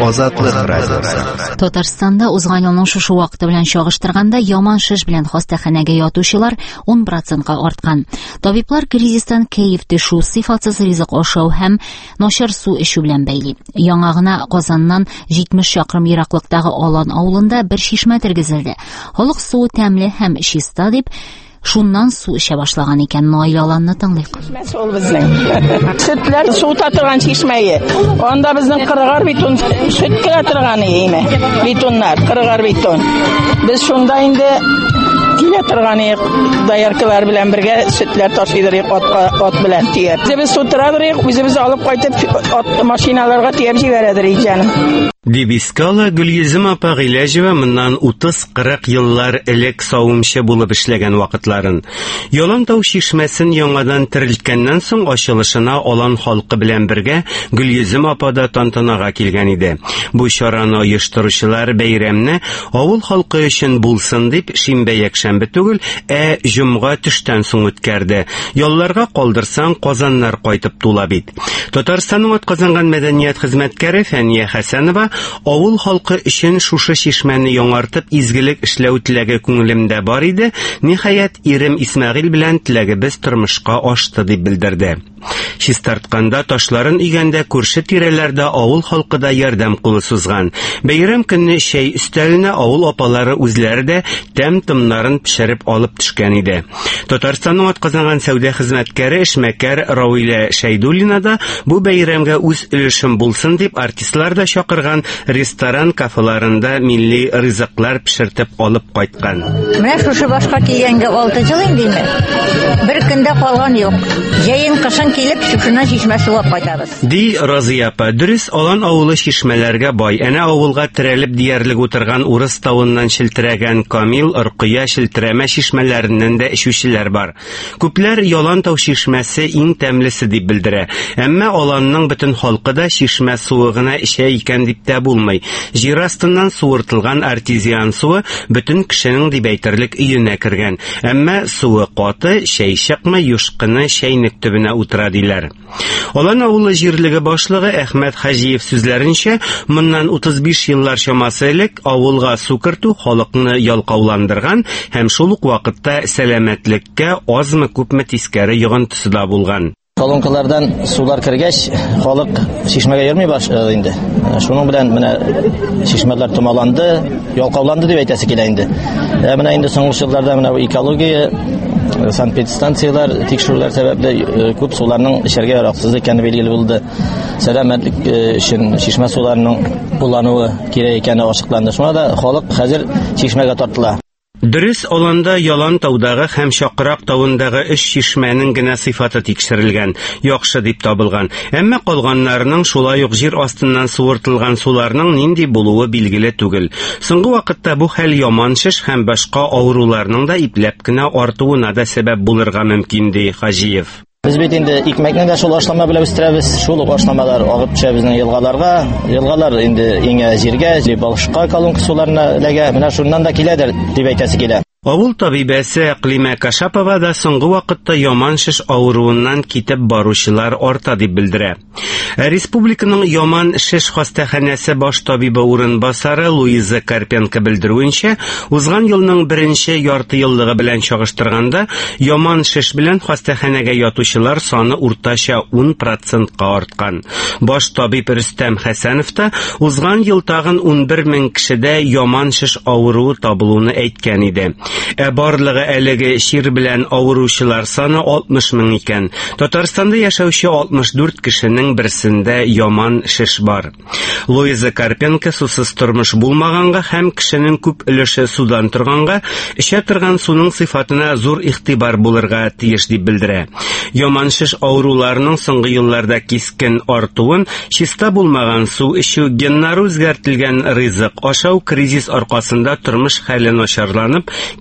Speaker 9: Азатлык радиосы.
Speaker 1: Татарстанда узган елның шушы вакыты белән чагыштырганда яман шиш белән хастаханәгә ятучылар ун процентка арткан. Табиблар кризистан кәеф төшү, сыйфатсыз ризык ашау һәм начар су эчү белән бәйли. Яңа гына Казаннан җитмеш чакрым ераклыктагы Алан авылында бер чишмә тергезелде. Халык суы тәмле һәм чиста дип шуннан су эчә башлаган икән. Наил Аланны тыңлыйк.
Speaker 14: Ул безнең сөтләр су татырган чишмәе. Анда безнең кырыгар битон сөт килә торган име. Битоннар, кырыгар битон. Без шунда инде килә торган даяркалар белән бергә сөтләр ташыдырык ат белән тиеп. Без су торадырык, үзебез алып кайтып машиналарга тиеп җибәрәдер икән.
Speaker 15: Дибискала Гөлйөзем апа Гыйләҗева моннан утыз-кырык еллар элек савымчы булып эшләгән вакытларын. Ялантау чишмәсен яңадан терелткәннән соң ачылышына Алан халкы белән бергә Гөлйөзем апа да тантанага килгән иде. Бу чараны оештыручылар бәйрәмне авыл халкы өчен булсын дип шимбә-якшәмбе түгел, ә җомга төштән соң үткәрде. Ялларга калдырсаң Казаннар кайтып тула бит. Татарстанның атказанган мәдәният хезмәткәре Фәния Хәсәнова авыл халкы өчен шушы чишмәне яңартып изгелек эшләү теләге күңелемдә бар иде. Ниһаять, ирем Исмәгыйль белән теләгебез тормышка ашты дип белдерде. Чистартканда ташларын игәндә күрше тирәләрдә авыл халкы да ярдәм кулы сузган. Бәйрәм көнне чәй өстәленә авыл апалары үзләре дә тәм-томнарын пешереп алып төшкән иде. Татарстанның атказанган сәүдә хезмәткәре эшмәкәр Равилә Шәйдуллина да бу бәйрәмгә үз өлешем булсын дип артистлар да чакырган ресторан кафеларында милли ризыклар пешертеп алып кайткан.
Speaker 16: Менә шушы башка килгәнгә алты ел инде. Бер көндә калган юк. Җәен кышын килеп шушына чишмә сулап кайтабыз.
Speaker 15: Ди Разия апа, дөрес Алан авылы чишмәләргә бай. Әнә авылга терәлеп диярлек утырган урыс тавыннан шелтерәгән Камил, Рукыя шелтерәмә чишмәләреннән дә эчүчеләр бар. Күпләр Ялантау чишмәсе иң тәмлесе дип белдерә. Әмма Аланның бөтен халкы да чишмә суы гына эчә икән дип тә булмый. Җир астыннан суыртылган артезиан суы бөтен кешенең дип әйтерлек өенә кергән. Әмма суы каты, чәй чыкмый, юшкыны чәйнек төбенә утыра диләр. Алан авылы җирлеге башлыгы Әхмәт Хаҗиев сүзләренчә, моннан утыз биш еллар чамасы элек авылга су кертү халыкны ялкауландырган һәм шул ук вакытта сәламәтлеккә азмы күпме тискәре йогынтысы да булган.
Speaker 17: Колонкалардан сулар кергәч, халык чишмәгә йөрми башлады инде. Шуның белән менә чишмәләр томаланды, ялкауланды дип әйтәсе килә инде. Менә инде соңгы елларда менә экология санэпидстанциялар тикшерүләр сәбәпле күп суларның эчәргә яраксыз икәне билгеле булды. Сәламәтлек өчен чишмә суларының куллануы кирәк икәне ачыкланды. Шуңа да халык хәзер чишмәгә тартыла.
Speaker 15: Дөрес, Аланда Ялантаудагы һәм Чакрак тавындагы өч чишмәнең генә сыйфаты тикшерелгән, яхшы дип табылган. Әмма калганнарының шулай ук җир астыннан суыртылган суларның нинди булуы билгеле түгел. Соңгы вакытта бу хәл яман шиш һәм башка авыруларның да ипләп кенә артуына да сәбәп булырга мөмкин ди Хаҗиев.
Speaker 17: Без бит инде икмәкне дә шул ашлама белән үстерәбез. Шул ашламалар агып төшә безнең елгаларга. Елгалар инде иңә җиргә, башка колонка суларына эләгә. Менә шуннан да киләдер дип әйтәсе килә.
Speaker 15: Авыл табибәсе Әклимә Кашапова да соңгы вакытта яман шиш авыруыннан китеп баручылар арта дип белдерә. Республиканың яман шиш хастаханәсе баш табибы урынбасары Луиза Карпенко белдерүенчә, узган елның беренче ярты еллыгы белән чагыштырганда, яман шиш белән хастаханәгә ятучылар саны уртача ун процентка арткан. Баш табиб Рөстәм Хәсәнов та узган ел тагын ун бер мең кешедә яман шиш авыруы табылуны әйткән иде. Ә барлыгы әлеге чир белән авыручылар саны алтмыш мең икән. Татарстанда яшәүче алтмыш дүрт кешенең берсендә яман шиш бар. Луиза Карпенко сусыз тормыш булмаганга һәм кешенең күп өлеше судан торганга, эчә торган суның сыйфатына зур игътибар булырга тиеш дип белдерә. Яман шиш авыруларының соңгы елларда кискен артуын, чиста булмаган су эчү, геннары үзгәртелгән ризык ашау кризис аркасында тормыш хәле начарланып,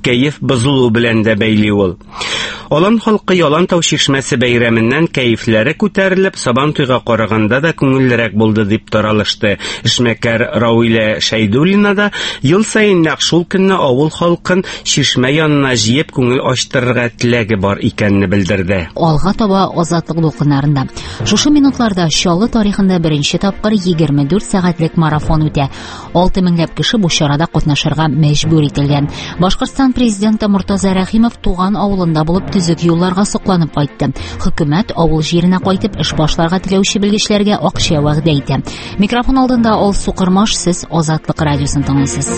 Speaker 15: кәеф бозылу белән дә бәйли ул. Алан халкы Ялантау чишмәсе бәйрәменнән кәефләре күтәрелеп, Сабантуйга караганда да күңеллерәк булды дип таралышты. Эшмәкәр Рауилә Шәйдуллина да ел сайын нәкъ шул көнне авыл халкын чишмә янына җыеп күңел ачтырырга теләге бар икәнне белдерде.
Speaker 1: Алга таба азатлык дулкыннарында. Шушы минутларда Чаллы тарихында беренче тапкыр егерме дүрт сәгатьлек марафон үтә. алты меңләп кеше бу чарада катнашырга мәҗбүр ителгән. Башкортстан президенты Муртаза Рәхимов туган авылында булып төзек юлларга сокланып кайтты. Хөкүмәт авыл җиренә кайтып эш башларга теләүче белгечләргә акча вәгъдә итә. Микрофон алдында Ал Сукырмаш, сез Азатлык радиосын тыңлыйсыз.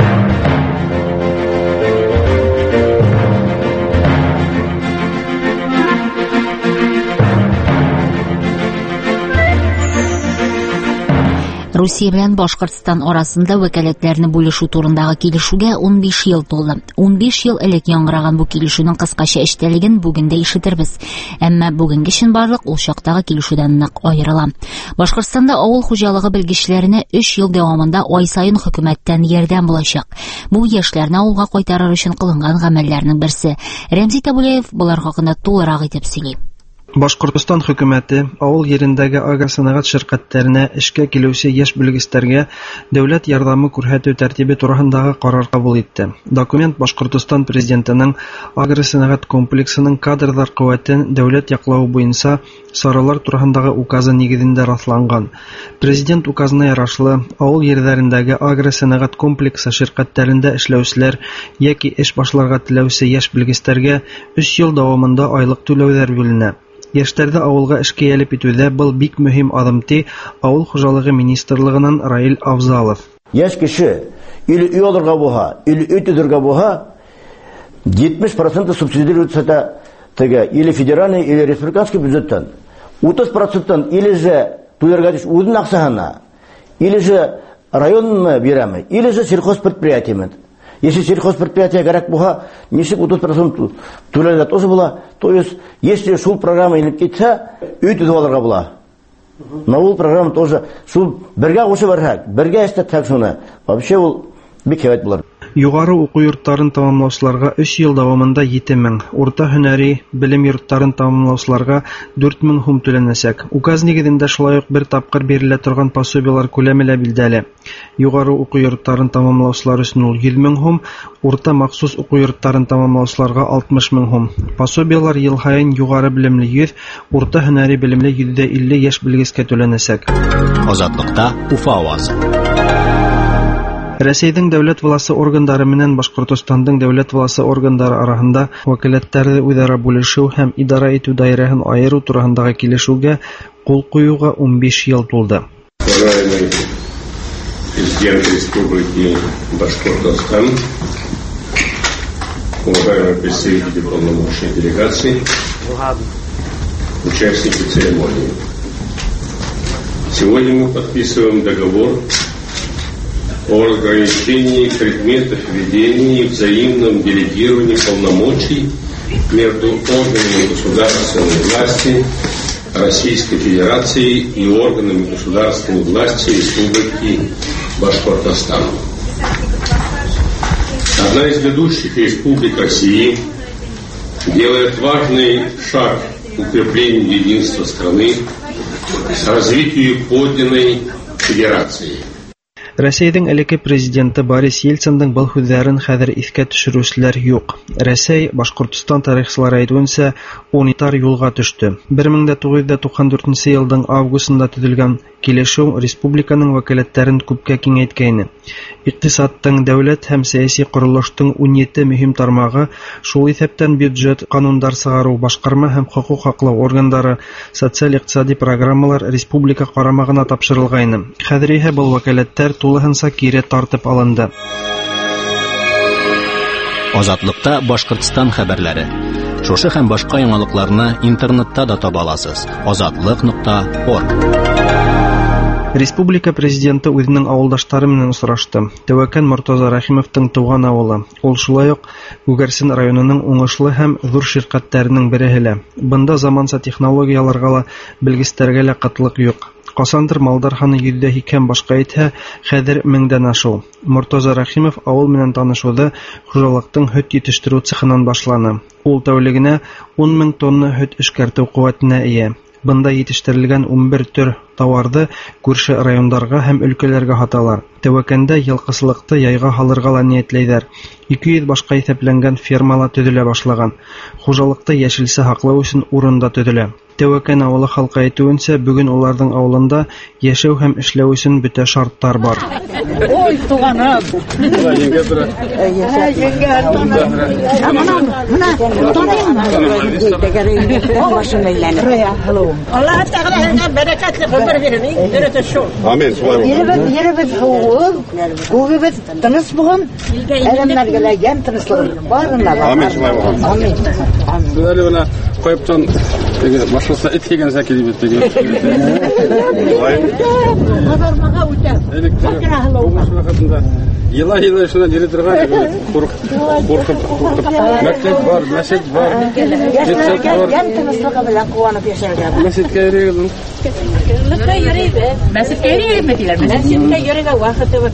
Speaker 1: Русия белән Башкортстан арасында вәкаләтләрне бүлешү турындагы килешүгә ун биш ел тулды. ун биш ел элек яңгыраган бу килешүнең кыскача эчтәлеген бүген дә ишетербез. Әмма бүгенге чынбарлык ул чактагы килешүдән нык аерыла. Башкортстанда авыл хуҗалыгы белгечләренә өч ел дәвамында ай сайын хөкүмәттән ярдәм булачак. Бу яшьләрне авылга кайтарыр өчен кылынган гамәлләрнең берсе. Рәмзи Табулеев булар хакында тулырак итеп сөйли.
Speaker 18: Башкортстан хөкүмәте авыл ерендәге агросәнәгать ширкәтләренә эшкә килүче яшь белгечләргә дәүләт ярдәме күрсәтү тәртибе турысындагы карар кабул итте. Документ Башкортстан президентының агросәнәгать комплексының кадрлар куәтен дәүләт яклау буенча саралар турысындагы указы нигезендә расланган. Президент указына ярашлы, авыл ерләрендәге агросәнәгать комплексы ширкәтләрендә эшләүчеләр яки эш башларга теләүче яшь белгечләргә өч ел дәвамында айлык түләүләр бүленә. Яшьләрдә авылга эшкә ялеп итүдә был бик мөһим адым ди Авыл хуҗалыгы министрлыгыннан Раил Авзалов.
Speaker 19: Яшь кеше или үй алырга булса, или үй төзергә булса, җитмеш процент субсидируется теге или федеральный, или республиканский бюджеттан. утыз процент или же түләргә төш үзенең акчасына, или же районны бирәме, или же сельхозпредприятиеме. Если сельхозпредприятие горак буха, ничек утыз процент түләргә тоже була. То есть, если шул программа инеп китсә, үй төзеп алырга була. Но ул программа тоже шул бергә кушып барһак, бергә эштәтсәк шуны. Вообще ул бик һәйбәт булыр.
Speaker 18: Югары уку йортларын тамамлаучыларга өч ел дәвамында җиде мең, урта һөнәри белем йортларын тамамлаучыларга дүрт мең сум түләнәчәк. Указ нигезендә шулай ук бер тапкыр бирелә торган пособиелар күләме лә билдәле. Югары уку йортларын тамамлаучылар өчен ул йөз мең сум, урта махсус уку йортларын тамамлаучыларга алтмыш мең сум. Пособиелар ел саен югары белемле йөз, урта һөнәри белемле йөз илле яшь белгескә түләнәчәк.
Speaker 2: Азатлыкта Уфа авазы.
Speaker 18: Рәсәйнең дәүләт власы органнары менән Башкортостандың дәүләт власы органнары арасында вәкаләтләрне үзара бүлешү һәм идара итү даирәсен аеру турысындагы килешүгә кул куюга ун биш ел тулды.
Speaker 20: Президент Республики Башкортостан, уважаемые представители полномочной делегации, участники церемонии. Сегодня мы подписываем договор о разграничении предметов ведения и взаимном делегировании полномочий между органами государственной власти Российской Федерации и органами государственной власти Республики Башкортостан. Одна из ведущих республик России делает важный шаг к укреплению единства страны, развитию подлинной федерации.
Speaker 18: Рәсәйнең элекке президенты Борис Ельцинның был сүзләрен хәзер искә төшерүчеләр юк. Рәсәй Башкортстан тарихчылары әйтүенчә унитар юлга төште. бер мең тугыз йөз туксан дүртенче елның августында төзелгән килешү республиканың вәкаләтләрен күпкә киңәйткән. Икътисадтың, дәүләт һәм сәяси корылыштың ун җиде мөһим тармагы, шул исәптән бюджет, кануннар чыгару, башкарма һәм хокук саклау органнары, социаль-икътисади программалар республика карамагына тапшырылган. Хәзер исә был вәкаләтләр тулыһынча кире тартып алынды.
Speaker 2: Азатлыкта Башкортстан хәбәрләре. Шушы һәм башка яңалыкларны интернетта да таба аласыз. азатлык нокта орг.
Speaker 18: Республика президенты үзенең авылдашлары менән очрашты. Тәвәккәл Муртаза Рәхимовтың туган авылы. Ул шулай ук Күгәрсен районының уңышлы һәм зур ширкәтләренең бере. Бында заманча технологияларга ла, белгечләргә лә кытлык юк. Касандыр малдар ханы йөҙҙә һикһән башҡа етһә, хәҙер меңдән ашу. Мортаза Рәхимов ауыл менән танышыуҙы хужалыҡтың һөт етештереү цехынан башланы. Ул тәүлегенә ун мең тонна һөт эшкәртеү ҡеүәтенә эйә. Бында етештерелгән ун бер төр тауарҙы күрше райондарға һәм өлкәләргә һаталар. Тәүәкәндә йылҡысылыҡты яйға һалырға ла ниәтләйҙәр. ике йөҙ башҡа иҫәпләнгән фермала төҙөлә башлаған. Хужалыҡты йәшелсә һаҡлау өсөн урын да төҙөлә. Тәүәкән ауылы халҡы әйтеүенсә, бөгөн уларҙың ауылында йәшәү һәм эшләү өсөн бөтә шарттар бар.
Speaker 14: Ой, туғаным. Аллаһ Тәғәлә бәрәкәтле ғүмер бирһен. Дөрөҫ шул. Амин. Еребеҙ һыуы, күгебеҙ тыныс булһын. Әлемләргә лә йән тыныслығы барына бар. Амин. Амин. Амин. Ҡойоптан башлыса эт кигән сәки дибет теге. Һазармаға үтә. Йыла-йыла шуна йөрө торган ҡурҡып мәктәп бар, мәсет бар. Йән тыныслығы белән ҡыуанып йәшәргә. Мәсеткә йөрөйбөҙ. Мәсеткә йөрөйбөҙ. Мәсеткә йөрөйбөҙ диләр. Мәсеткә йөрөргә ваҡытыбыҙ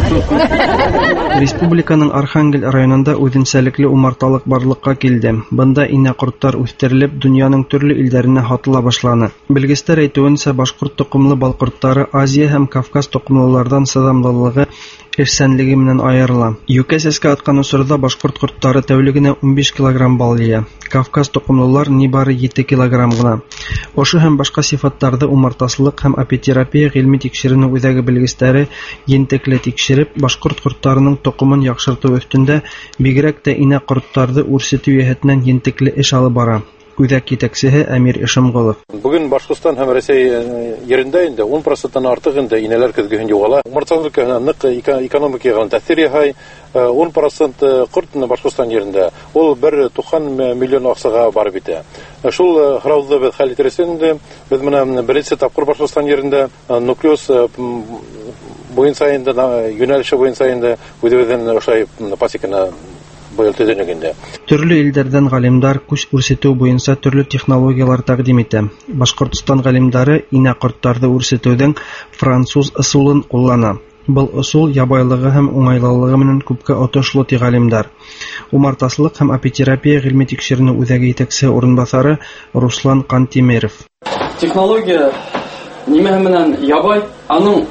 Speaker 14: юҡ.
Speaker 18: Республиканың Архангель районында үҙенсәлекле умарталыҡ барлыҡҡа килде. Бында инә ҡорттар үҫтерелеп, донъяның төрлө илдәренә һатыла башланы. Белгестәр әйтеүенсә, башҡорт тоҡомлы балҡорттары Азия һәм Кавказ тоҡомлыларҙан сыҙамлылығы, эшсәнлеге менән айырыла. Йүкә сәскә атҡан осорҙа башҡорт ҡорттары тәүлегенә ун биш килограмм бал йыя. Кавказ тоҡомлылар ни бары ете килограмм ғына. Ошо һәм башҡа сифаттарҙы умартасылыҡ һәм апитерапия ғилми тикшереү үҙәге белгестәре ентекле тикшереп, башҡорт ҡорттарының тоҡомон яҡшыртыу өҫтөндә, бигерәк тә инә ҡорттарҙы үрсетеү йәһәтенән ентекле эш алып бара. Үҙәк етәксеһе Әмир Ишемғолов.
Speaker 21: Бүгін Башҡортостан һәм Рәсәй ерендә инде он проценттан артыҡ инде инәләр көҙгөһөн юғала. Умартасылыҡ ныҡ экономикаға тәьҫир яһай. он процент ҡорт Башҡортостан ерендә. Ул бер туҡсан миллион аҡсаға барып итә. Шул һорауҙы беҙ хәл итер өсөн инде беҙ менән беренсе тапҡыр Башҡортостан ерендә нуклеоз буйынса инде, йүнәлеше буйынса инде үҙебеҙҙең ошай пасеканы
Speaker 18: Төрлө илдәрҙән ғалимдар күс үрсетеү буйынса төрлө технологиялар тәҡдим итә. Башҡортостан ғалимдары инә ҡорттарҙы үрсетеүҙең француз ысулын ҡуллана. Был ысул ябайлығы һәм уңайлылығы менән күпкә отошло ти ғалимдар. Умартасылыҡ һәм апитерапия ғилми тикшереү үҙәге етәксе урынбаҫары Руслан Ҡантимеров.
Speaker 22: Технология нимәһе менән ябай, аның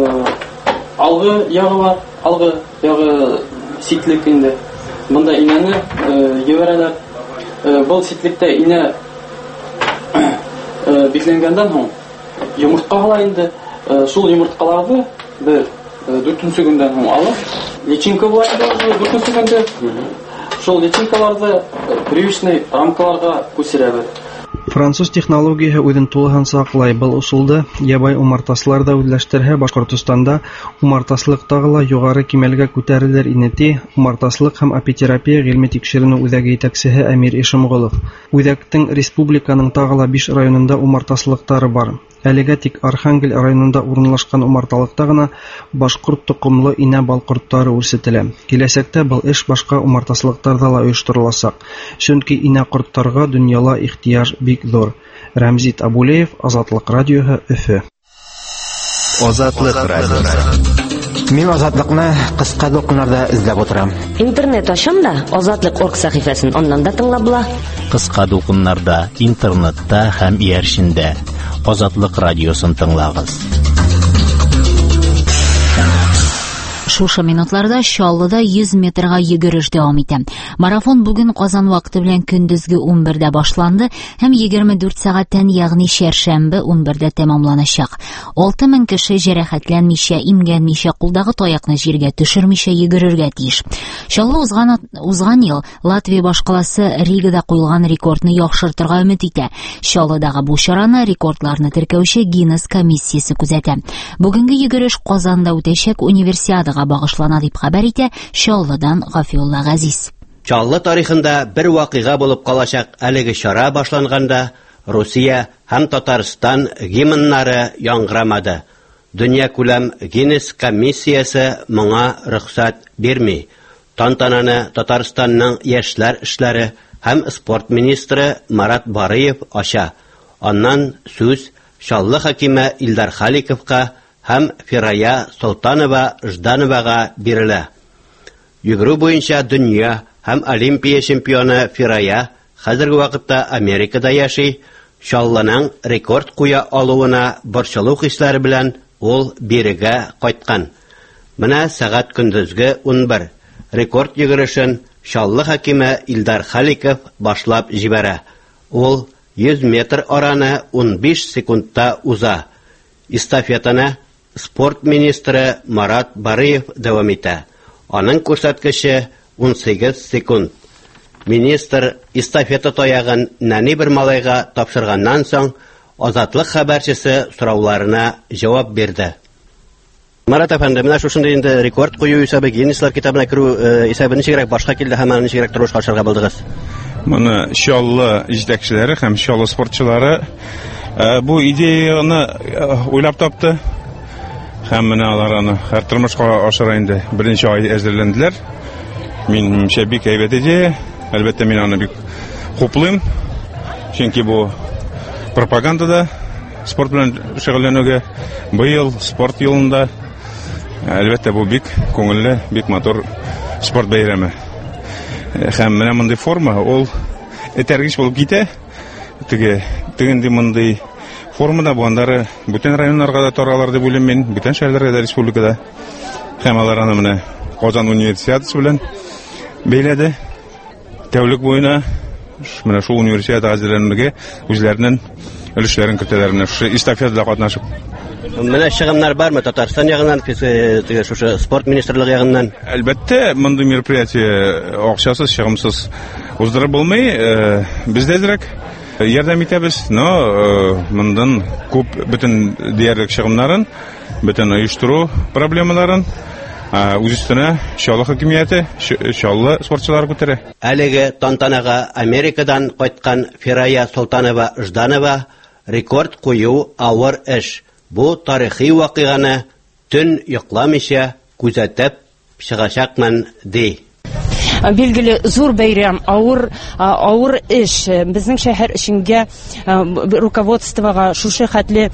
Speaker 22: алғы яғы бар, алғы яғы ситлек инде. Бында инәне ебәрәләр. Был ситлектә инә бикләнгәндән һуң йомортҡа һала инде. Шул йомортҡаларҙы бер дүртенсе көндән һуң алып, личинка була инде дүртенсе көндә. Шул личинкаларҙы привычный рамкаларға күсерәбеҙ.
Speaker 18: Француз технологияһы үҙен тулыһынса аҡлай. Был усулды ябай умартасылар да үҙләштерһә, Башҡортостанда умартасылыҡтағы ла юғары кимәлгә күтәрелер ине ти умартасылыҡ һәм апитерапия ғилми тикшереү үҙәге етәксеһе Әмир Ишемғолов. Үҙәктең республиканың тағы ла биш районында умартасылыҡтары бар. Әлегә тик Архангель районында урынлашҡан умарталыҡта ғына башҡорт тоҡомло инә балҡорттары үрсетелә. Киләсәктә был эш башҡа умартасылыҡтарҙа ла ойоштороласаҡ. Сөнки инә ҡорттарға донъяла ихтияж бик ҙур. Рәмзит Абулеев, Азатлыҡ радиоһы, Өфө.
Speaker 9: Азатлыҡ радиоһы.
Speaker 23: Мин Азатлыҡны ҡыҫҡа документарҙа эҙләп ултырам.
Speaker 24: Интернет ашам да Азатлыҡ орг сәхифәсен оннан да тыңлап була.
Speaker 2: Ҡыҫҡа документарҙа, интернетта һәм иәршендә Азатлыҡ радиосын тыңлағыҙ.
Speaker 1: Шушы минутларда Чаллыда йөз метрға йөгөрөш дәвам итә. Марафон бүген Ҡазан ваҡыты белән көндөҙгө ун бердә башланды һәм егерме дүрт сәғәттән, ягъни шәршәмбе ун бердә тәмамланасаҡ. алты мең кеше жәрәхәтләнмичә, имгәнмичә, ҡулдағы таяҡны ергә төшөрмичә йөгөрөргә тейеш. Чаллы узған, узған йыл Латвия башҡаласы Ригада ҡуйылған рекордны яҡшыртырға өмөт итә. Чаллыдағы бу чараны рекордларны теркәүсе Гиннес комиссиясы күзәтә. Бүгенге йөгөрөш Ҡазанда үтәчәк универсиадаға бағышлана дип хәбәр итә Чаллыдан Ғафиулла Ғәзиз.
Speaker 25: Чаллы тарихында бер ваҡиға булып ҡаласаҡ әлеге чара башланғанда Русия һәм Татарстан гимннары яңғырамады. Дөнья күләм Гиннес комиссиясы моңа рөхсәт бирмәй. Тантананы Татарстанның йәшләр эшләре һәм спорт министры Марат Барыев ача. Аннан сүз Шаллы хакиме Илдар Халиковка һәм Фирая Солтанова Ждановага бирелә. Йөгерү буенча дөнья һәм Олимпия чемпионы Фирая хәзерге вакытта Америкада яши. Шаллының рекорд куя алуына борчылу хисләре белән ул бирегә кайткан. Менә сәгать көндезге ун бер. Рекорд йөгерешен Шаллы хакиме Илдар Халиков башлап җибәрә. Ул йөз метр араны ун биш секундта уза. Эстафетаны спорт министры Марат Барыев дәвам итә. Аның күрсәткече ун сигез секунд. Министр эстафета таягын нәни бер малайга тапшырганнан соң Азатлык хәбәрчесе сорауларына җавап бирде. Марат әфәнде, менә шушында инде рекорд кую исәбе Гиннеслар китабына керү исәбе ничегрәк башка килде һәм ничегрәк тормышка ашырга булдыгыз?
Speaker 4: Моны Шаллы җитәкчеләре һәм Шаллы спортчылары бу идеяны уйлап тапты. Һәм менә алар аны һәр тормышка ашыра инде беренче ай әзерләнделәр. Мин бик әйбәт идея. Әлбәттә мин аны бик хуплыйм. Чөнки бу пропагандада спорт белән шөгыльләнүгә быел спорт елында әлбәттә бу бик күңелле, бик матур спорт бәйрәме. Һәм менә мондый форма ул этәргеч булып китә. Теге тегенди мондый формада булгандары бүтән районнарга да таралар дип уйлыйм мин, бүтән шәһәрләргә дә республикада. Һәм алар аны менә Казан университетасы белән бәйләде. Тәүлек буена менә шул университет әзерләнүгә үзләренең өлешләрен кертәләр менә шушы эстафетада катнашып.
Speaker 25: Менә чыгымнар бармы Татарстан ягыннан, теге шушы спорт министрлыгы ягыннан?
Speaker 4: Әлбәттә, мондый мероприятие акчасыз, чыгымсыз уздырып булмый. Без дә әзрәк ярдәм итәбез, но мондан күп бөтен диярлек чыгымнарын, бөтен оештыру проблемаларын үз өстенә Шаллы хакимияте, Шаллы спортчылары күтәрә.
Speaker 25: Әлеге тантанага Америкадан кайткан Фирая Солтанова Жданова рекорд кую авыр эш. Бу тарихи вакыйганы төн йокламыйча күзәтеп чыгачакмын ди.
Speaker 5: Билгеле зур бәйрәм, авыр авыр эш. Безнең шәһәр өченгә руководствога шушы хәтле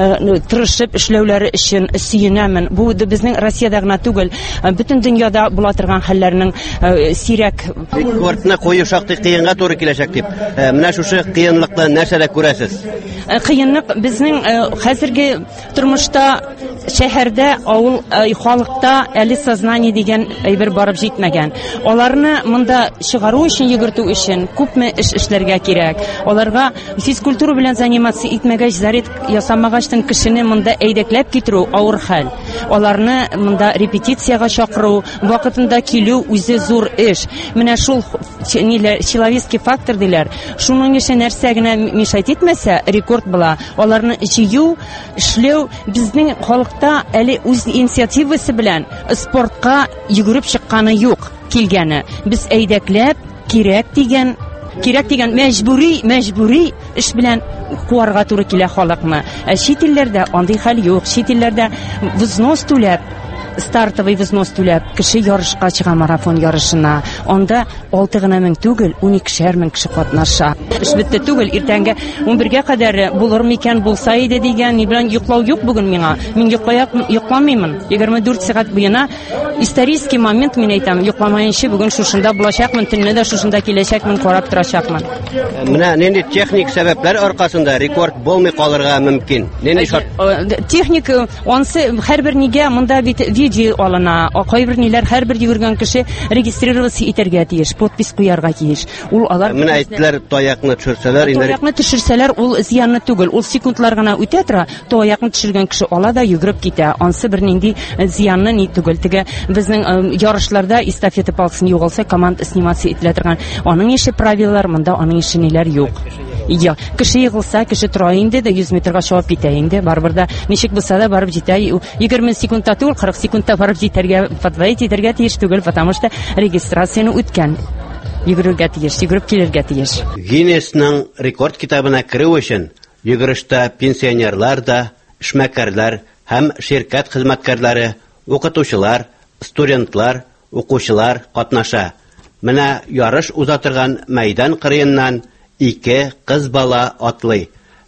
Speaker 5: тырышып эшләүләре өчен сөенәмен. Бу безнең Россиядә гына түгел, бөтен дөньяда була торган хәлләрнең сирәк.
Speaker 25: Рекордны кую шактый кыенга туры киләчәк дип. Менә шушы кыенлыкны нәрсәдә күрәсез?
Speaker 5: Кыенлык безнең хәзерге тормышта шәһәрдә, авыл халыкта әле сознание дигән әйбер барып җитмәгән. Аларны монда чыгару өчен, йөгертү өчен күпме эш эшләргә кирәк. Аларга физкультура белән занимация итмәгәч, заряд ясамагачтан кешене монда әйдәкләп китерү авыр хәл. Аларны монда репетициягә чакыру, вакытында килү үзе зур эш. Менә шул человеческий фактор диләр. Шуның өчен нәрсә генә мишайт итмәсә, рекорд була. Аларны җыю, эшләү безнең халыкта әле үз инициативасы белән спортка йөгереп чыкканы юк. Килгәне. Без әйдәкләп кирәк дигән, кирәк дигән мәҗбүри, мәҗбүри эш белән куарга туры килә халыкны. Ә чит илләрдә андый хәл юк. Чит илләрдә взнос түләп, стартовый взнос түләп, кеше ярышка чыга, марафон ярышына. Анда алты гына мең түгел, унике мең кеше катнаша. Эш бетте түгел, иртәнгә ун бергә кадәр булыр микән, булса иде дигән, ни белән йоклау юк бүген миңа. Мин йокламыймын. егерме дүрт сәгать буена исторический момент мин әйтәм, йокламаенча бүген шушында булачакмын, төнне дә шушында киләчәкмен, карап торачакмын.
Speaker 25: Менә нинди техник сәбәпләр аркасында рекорд булмый калырга мөмкин? Нинди шарт?
Speaker 5: Техник ансы һәрбер нигә монда бит видео алына. Кайбер ниләр һәрбер йөгергән кеше регистрироваться итәргә тиеш, подпись куярга тиеш. Ул алар
Speaker 25: менә әйттеләр, таякны төшерсәләр, инде
Speaker 5: таякны төшерсәләр, ул зыянны түгел. Ул секундлар гына үтә тора, таякны төшергән кеше ала да йөгереп китә. Ансы бер нинди зыянны ни түгел. Теге безнең ярышларда эстафета палкасын югалса, команда снимация ителә торган. Аның ише правилалар, монда аның ише ниләр юк. Я, кеше егылса, кеше тора инде дә йөз метрга чабып китә инде. Барыбер да ничек булса да барып җитә. егерме секундта түгел, кырык секундта барып җитәргә, подвоить итәргә тиеш түгел, потому что регистрацияны үткән. Йөгерергә тиеш, йөгереп килергә тиеш.
Speaker 25: Гиннесның рекорд китабына керү өчен йөгерештә пенсионерлар да, эшмәкәрләр һәм ширкәт хезмәткәрләре, укытучылар, студентлар, укучылар катнаша. Менә ярыш уза торган мәйдан кырыеннан ике кыз бала атлый.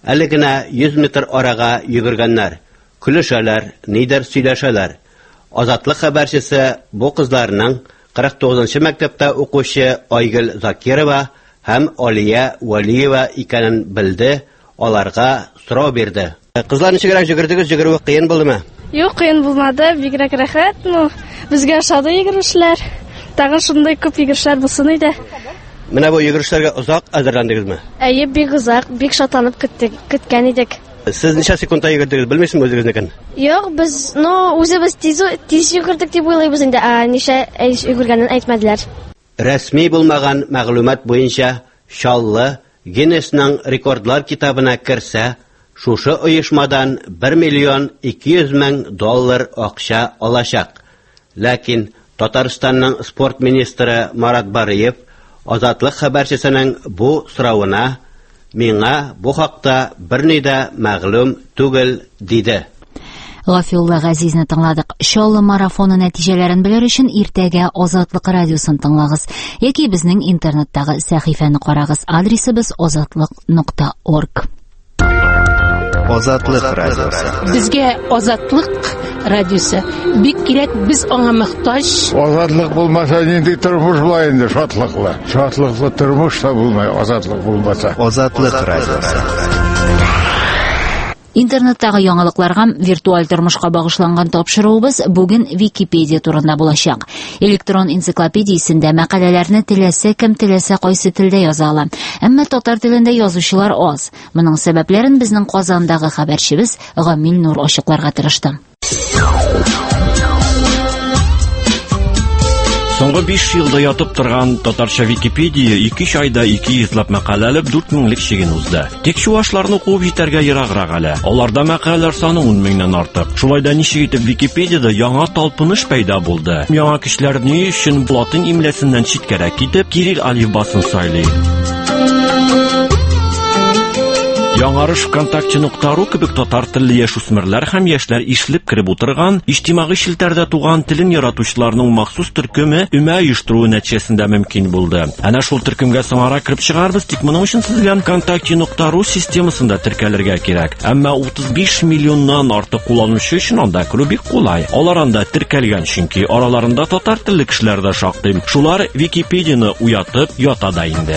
Speaker 25: Әле генә йөз метр арага йөгергәннәр. Көлешәләр, нидер сөйләшәләр. Азатлык хәбәрчесе бу кызларның кырык тугызынчы мәктәптә укучы Айгөл Закирова һәм Алия Валиева икәнен белде, аларга сорау бирде. Кызлар ничегрәк йөгердегез, йөгерү кыен булдымы?
Speaker 3: Юк, кыен булмады, бигрәк рәхәт. Ну, безгә ошады йөгерешләр. Тагын шундый күп йөгерешләр булсын иде.
Speaker 25: Менә бу йөгерешләргә озак әзерләндегезме?
Speaker 3: Әйе, бик озак, бик шатланып көттек, көткән идек.
Speaker 25: Сез ничә секундта йөгердегез, белмисезме үзегезнекен?
Speaker 3: Юк, без, ну, үзебез тиз тиз йөгердек дип уйлыйбыз инде. А ничә йөгергәнен әйтмәделәр.
Speaker 25: Рәсми булмаган мәгълүмат буенча, Чаллы Гиннесның рекордлар китабына керсә, шушы оешмадан бер миллион ике йөз мең доллар акча алачак. Ләкин Татарстанның спорт министры Марат Барыев Азатлык хәбәрчесенең бу соравына миңа бу хакта берни дә мәгълүм түгел диде.
Speaker 1: Гафилла Газизны тыңладык. Чаллы марафоны нәтиҗәләрен белер өчен иртәгә Азатлык радиосын тыңлагыз яки безнең интернеттагы сәхифәне карагыз. Адресыбыз азатлык нокта орг.
Speaker 9: Азатлык радиосы.
Speaker 6: Безгә Азатлык радиосы бик кирәк, без аңа мохтаҗ.
Speaker 7: Азатлык булмаса нинди тормыш була инде, шатлыклы. Шатлыклы тормыш та булмай, азатлык булмаса.
Speaker 9: Азатлык радиосы.
Speaker 1: Интернеттагы яңалыкларга виртуаль тормышка багышланган тапшыруыбыз бүген Википедия турында булачак. Электрон энциклопедиясендә мәкаләләрне теләсә кем теләсә кайсы телдә яза ала. Әмма татар телендә язучылар аз. Моның сәбәпләрен безнең Казандагы хәбәрчебез Гамил Нур ачыкларга тырышты.
Speaker 8: Соңгы биш елда ятып торган татарча Википедия ике айда ике йөзләп мәкаләләп дүрт меңлек чиген узды. Тик чуашларны куып җитәргә ераграк әле. Аларда мәкаләләр саны ун меңнән артык. Шулай да ничек итеп Википедияда яңа талпыныш пайда булды. Яңа кешеләр ни өчен латин имләсеннән читкәрәк китеп Кирилл алифбасын сайлый. Яңарыш ВКонтакте нокта ру кебек татар телле яшүсмерләр һәм яшьләр ишлеп киреп утырган, иҗтимагый челтәрдә туган телен яратучыларның махсус төркеме өмә оештыру нәтиҗәсендә мөмкин булды. Әнә шул төркемгә соңара кирип чыгарбыз, тик моның өчен сезгә ВКонтакте нокта ру системасында теркәлергә кирәк. Әмма утыз биш миллионнан артык кулланучы өчен анда керү бик кулай. Алар анда теркәлгән, чөнки араларында татар телле кешеләр дә шактый. Шулар Википедияны уятып ята да инде.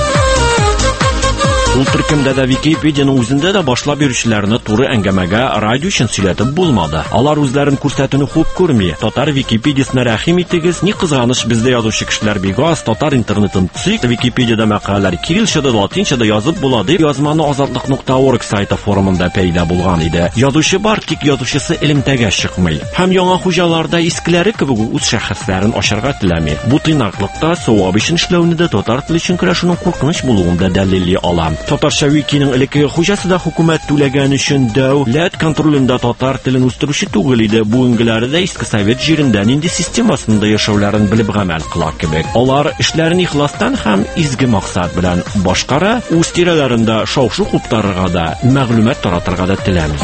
Speaker 8: Ул төркемдә дә Википедияның үзендә дә башлап йөрүчеләрне туры әңгәмәгә радио өчен сөйләтеп булмады. Алар үзләрен күрсәтүне хуп күрми. Татар Википедиясына рәхим итегез. Ни кызганыч, бездә язучы кешеләр бик аз. Татар интернетын цик Википедияда мәкаләләр кириллчада, латинчада язып була дип язманы азатлык нокта орг сайты форумында пәйда булган иде. Язучы бар, тик язучысы элемтәгә чыкмый. Һәм яңа хуҗаларда искеләре кебек үз шәхесләрен ачарга теләми. Бу тыйнаклыкта савап өчен эшләүне дә татар теле өчен көрәшүнең куркыныч булуын да дәлилли ала. Татарча Викиның элекке хуҗасы да хөкүмәт түләгән өчен дәүләт контролендә татар телен үстерүче түгел иде. Бүгенгеләре дә иске совет җирендә нинди системасында яшәүләрен белеп гамәл кыла кебек. Алар эшләрен ихластан һәм изге максат белән башкара, үз тирәләрендә шау-шу куптарырга да, мәгълүмат таратырга да теләми.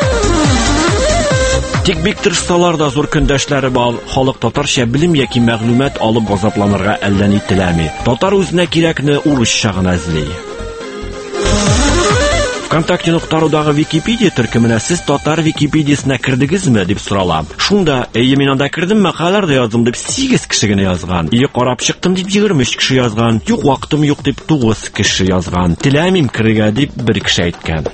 Speaker 8: Тик бик тырышсалар да зур көндәшләре бар, халык татарча белем яки мәгълүмат алып газапланырга әллә ни теләми. Татар үзенә кирәкне урысча гына эзли. ВКонтакте нокта рудагы Википедия төркеменә сез татар Википедиясына кирдегезме дип соралам. Шунда, әйе, мин анда кирдем, мәкаләләр дә яздым дип сигез кеше генә язган. Ие, карап чыктым дип егерме өч кеше язган. Юк, вакытым юк дип тугыз кеше язган. Теләмим кирергә дип бер кеше әйткән.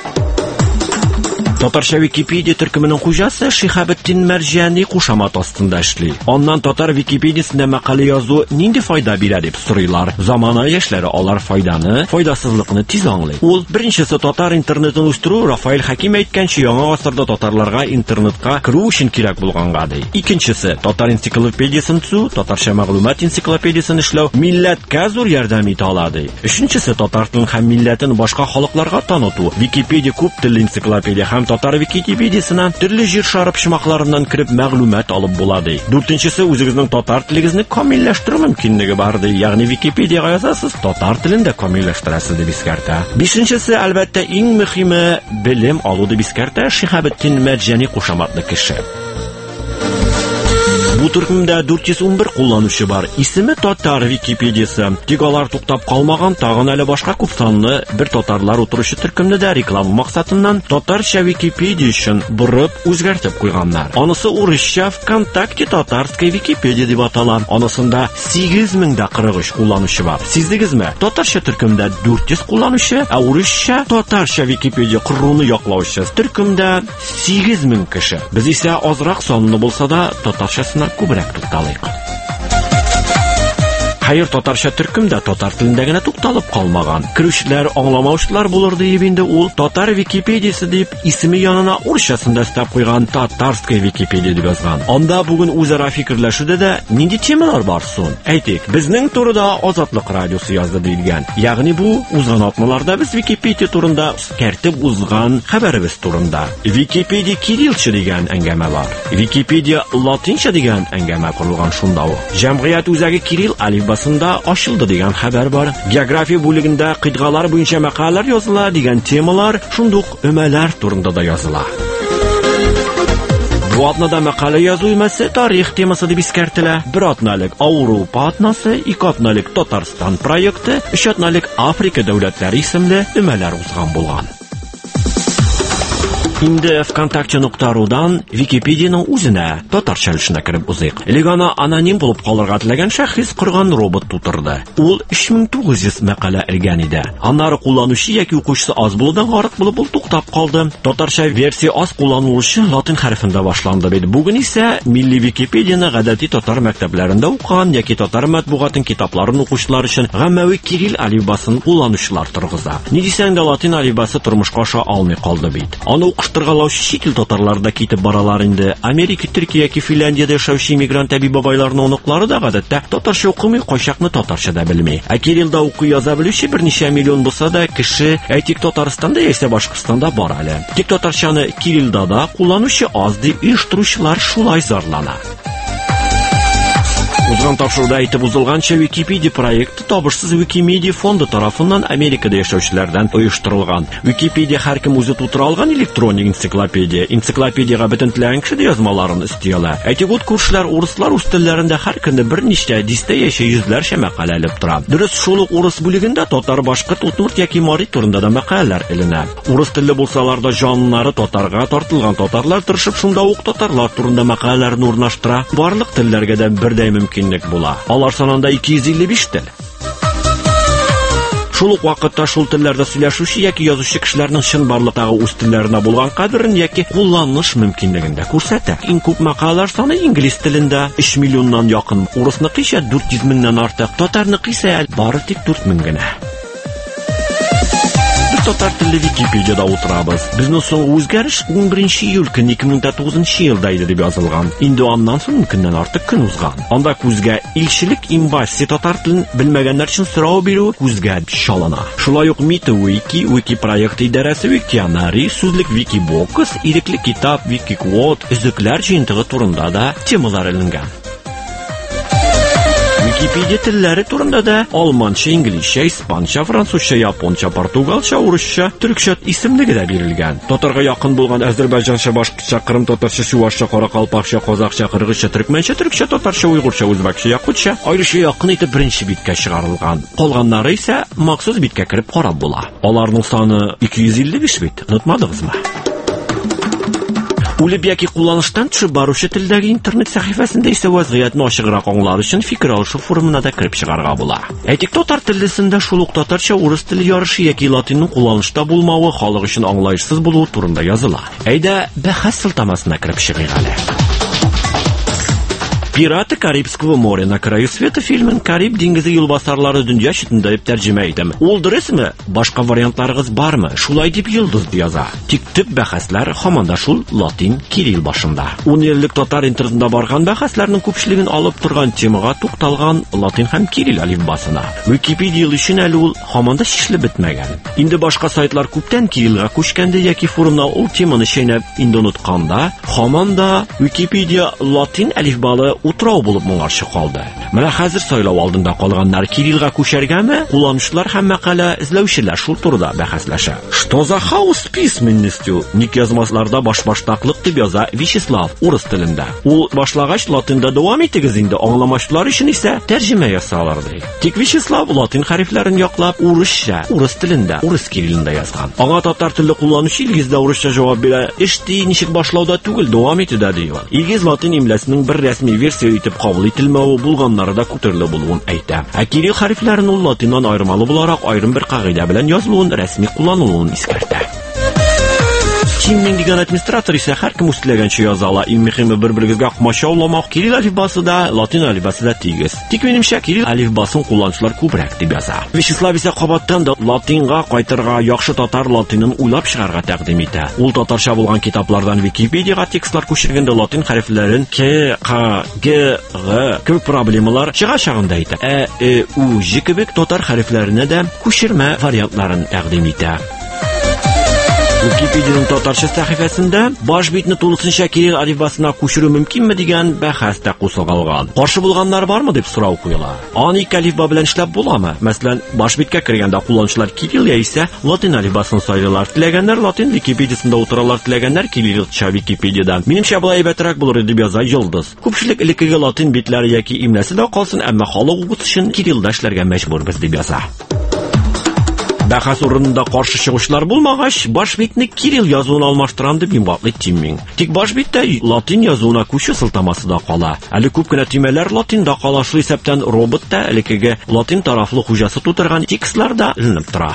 Speaker 8: Татарча Википедия төркеменең хуҗасы Шихабетдин Мәрҗани кушамат астында эшли. Аннан татар Википедиясендә мәкалә язу нинди файда бирә дип сорыйлар. Замана яшьләре алар файданы, файдасызлыкны тиз аңлый. Ул беренчесе татар интернетын үстерү, Рафаэль Хаким әйткәнчә, яңа гасырда татарларга интернетка керү өчен кирәк булганга ди. Икенчесе татар энциклопедиясын төзү, татарча мәгълүмат энциклопедиясын эшләү милләткә зур ярдәм итә ала ди. Өченчесе татар телен һәм милләтен башка халыкларга таныту. Википедия күп телле энциклопедия һәм татар Википедиясына төрле җир шары почмакларыннан кирип мәгълүмат алып була ди. Дүртенчесе үзегезнең татар телегезне камилләштерү мөмкинлеге бар ди. Ягъни Википедияга язасыз, татар телен дә камилләштерәсез дип искәртә. Бишенчесе әлбәттә иң мөһиме белем алу дип искәртә Шихабетдин Мәрҗани кушаматлы кеше. Бу төркемдә дүрт йөз ун бер кулланучы бар. Исеме татар Википедиясы. Тик алар туктап калмаган, тагын әле башка күп санлы бер татарлар утыручы төркемне дә реклама максатыннан татарча Википедия өчен бурып үзгәртеп куйганнар. Анысы урысча ВКонтакте татарская Википедия дип атала. Анысында сигез мең кырык өч кулланучы бар. Сиздегезме? Татарча төркемдә дүрт йөз кулланучы, ә урысча татарча Википедия кыруны яклаучы төркемдә сигез мең кеше. Без исә азрак санлы булса да татарчасына күбрәк тукталыйк. Хәер, татарча төркемдә татар телендә генә тукталып калмаган. Кирүчеләр, аңламаучылар булыр дип инде ул татар Википедиясы дип исеме янына урысчасында стап куйган татарская Википедия дип язган. Анда бүген үзара фикерләшүдә дә нинди темалар бар соң? Әйтик, безнең турыда Азатлык радиосы язды диелгән. Ягъни бу узган атналарда без Википедия турында кертеп узган хәбәребез турында. Википедия кириллча дигән әңгәмә бар. Википедия латинча дигән әңгәмә курылган шунда ул. Җәмгыять үзәге Кирилл әлифбасы ачылды дигән хәбәр бар. География бүлегендә кыйтгалар буенча мәкаләләр языла дигән темалар, шундук өмәләр турында да языла. Бу атнада мәкалә язу имәсе тарих темасы дип искәртелә. Бер атналык Авропа атнасы, ике атналык Татарстан проекты, өч атналык Африка дәүләтләре исемле өмәләр узган булган. Инде ВКонтакте.рудан Википедияның үзенә татарча өлешенә кереп узыйк. Элегана аноним булып калырга теләгән шәхес корган робот тутырды. Ул өч мең тугыз йөз мәкалә элгән иде. Аннары кулланучы яки укучысы аз булудан гарык булып ул туктап калды. Татарча версия аз кулланылучы латин хәрефендә башланды бит. Бүген исә милли Википедияны гадәти татар мәктәпләрендә укыган яки татар матбугатын китапларын укучылар өчен гаммәви Кирилл әлифбасын кулланучылар торгыза. Ни дисәң дә латин әлифбасы тормышка аша алмый калды бит. Аны Тыргалаучы чит татарлар да китеп баралар инде. Америка, Төркия яки Финляндиядә яшәүче иммигрант әби бабайларның оныклары да гадәттә татарча укымый, кайчакны татарча да белми. Ә Кириллда укый яза белүче берничә миллион булса да кеше, әйтик Татарстанда яисә Башкортстанда бар әле. Тик татарчаны Кириллда да кулланучы аз дип оештыручылар шулай зарлана. Узган тапшыруда әйтеп узылганча Википедия проекты табышсыз Викимедия фонды тарафыннан Америкада яшәүчеләрдән оештырылган. Википедия һәркем үзе тутыра алган электроник энциклопедия. Энциклопедияга бөтен теләгән кеше язмаларын өстиялә. Әйтик, ут күршеләр урыслар үз телләрендә һәр көнне берничә дистә яшә йөзләрчә мәкалә алып тора. Дөрес, шул ук урыс бүлегендә татар, башкорт, удмурт яки мари турында да мәкаләләр эленә. Урыс телле булсалар да җаннары татарга тартылган татарлар тырышып шунда ук татарлар турында мәкаләләрне урнаштыра. Барлык телләргә дә бердәй мөмкин була. Алар санында ике йөз илле биш тел. Шул ук вакытта шул телләрдә сөйләшүче яки язучы кешеләрнең чын барлыктагы үз телләренә булган кадерен яки кулланыш мөмкинлеген дә күрсәтә. Иң күп мәкаләләр саны инглиз телендә өч миллионнан якын, урысныкы исә дүрт йөз меңнән артык, татарныкы исә бары тик дүрт мең генә. Татар телле Википедияда утырабыз. Безнең соңгы үзгәреш ун беренче июль көн ике мең тугызынчы елда иде дип язылган. Инде аннан соң көннән артык көн узган. Анда күзгә илчелек имбасси татар телен белмәгәннәр өчен сорау бирү күзгә чалына. Шулай ук MitaWiki, Wiki проекты идарәсе Wiktionary, сүзлек Wikibox, ирекле китап Wikicode, өзекләр җыентыгы турында да темалар эленгән. Википедия телләре турында да алманча, инглизчә, испанча, французча, японча, португалча, урысча, төркчә исемлеге дә бирелгән. Татарга якын булган азәрбайҗанча, башкортча, кырым татарча, чувашча, каракалпакча, казакча, кыргызча, төркмәнчә, төркчә, татарча, уйгырча, үзбәкчә, якутча аеруча якын итеп беренче биткә чыгарылган. Калганнары исә махсус биткә кереп карап була. Аларның саны ике йөз илле биш бит. Онытмадыгызмы? Үлеп яки кулланыштан төшеп баручы телдәге интернет сәхифәсендә исә вазгыятны ачыграк аңлар өчен фикер алышу форумына да кирип чыгарга була. Әйтик, татар теллесендә шул ук татарча, урыс теле ярышы яки латинның кулланышта булмавы халык өчен аңлаешсыз булуы турында языла. Әйдә, бәхәс сылтамасына кирип чыгыйк әле. «Пираты Карибского моря на краю света» фильмын Кариб диңгезе юлбасарлары дөнья читендә дип тәрҗемә итәм. Ул дөресме? Башка вариантларыгыз бармы? Шулай дип йолдыз яза. Тик төп бәхәсләр һаман да шул латин Кирилл башында. ун еллык татар интернетында барган бәхәсләрнең күпчелеген алып торган темага тукталган латин һәм Кирилл әлифбасына. Википедия өчен әле ул һаман да чишелеп бетмәгән. Инде башка сайтлар күптән Кириллга күчкәндә яки форумда ул теманы шәйнәп инде унытканда, һаман да Википедия латин әлифбалы утрау булып моңарчы калды. Менә хәзер сайлау алдында калганнар Кириллга күчәргәме? Кулланучылар һәм мәкалә эзләүчеләр шул турыда бәхәсләшә. Что за хаос письменностью? Ник язмасларда башбаштаклык дип яза Вячеслав урыс телендә. Ул башлагач латында дәвам итегез инде, аңламачлар өчен исә тәрҗемә ясалар ди. Тик Вячеслав латин хәрефләрен яклап урысча, урыс телендә, урыс кириллендә язган. Аңа татар телле кулланучы Илгиз дә урысча җавап бирә. Эшти ничек башлауда түгел, дәвам итүдә ди ул. Илгиз латин имләсенең бер рәсми версия итеп кабул ителмәве булганнары да күтәрелә булуын әйтә. Ә кирилл хәрефләрен ул латиннан аермалы буларак аерым бер кагыйдә белән язылуын, рәсми кулланылуын искәртә. Чиннин дигән администратор исә һәркем үстеләгәнчә яза ала. Иң мөһиме бер-берегезгә кумачауламак. Кирилл алифбасы да, латин алифбасы да тигез. Тик минемчә Кирилл алифбасын кулланучылар күбрәк дип яза. Вячеслав исә кабаттан да латинга кайтырга, яхшы татар латинын уйлап чыгарга тәкъдим итә. Ул татарча булган китаплардан Википедиягә текстлар күчергәндә латин хәрефләрен К, К, Г, Г күп проблемалар чыга чагында әйтә. Ә, Э, У, Ж кебек татар хәрефләренә дә күчермә вариантларын тәкъдим итә. Википедияның татарча сәхифәсендә баш битне тулысынча Кирилл алифбасына күчерү мөмкинме дигән бәхәс тә кузгалган. Каршы булганнар бармы дип сорау куела. Аны ике алифба белән эшләп буламы? Мәсәлән, баш биткә кергәндә кулланучылар Кирилл яисә латин алифбасын сайлыйлар. Теләгәннәр латин Википедиясендә утыралар, теләгәннәр кириллча Википедиядан. Минемчә булай әйбәтрәк булыр дип яза Йолдыз. Күпчелек элеккеге латин битләре яки имләсе дә калсын, әмма халык укыту өчен Кириллда эшләргә мәҗбүрбез дип яза. Бәхәс урынында каршы чыгучылар булмагач, баш битне Кирилл язуын алмаштырам дип имбатлый Тиммин. Тик баш биттә латин язуына күчү сылтамасы да кала. Әле күп кенә төймәләр латинда кала, шул исәптән роботта элеккеге латин тарафлы хуҗасы тутырган текстлар да эленеп тора.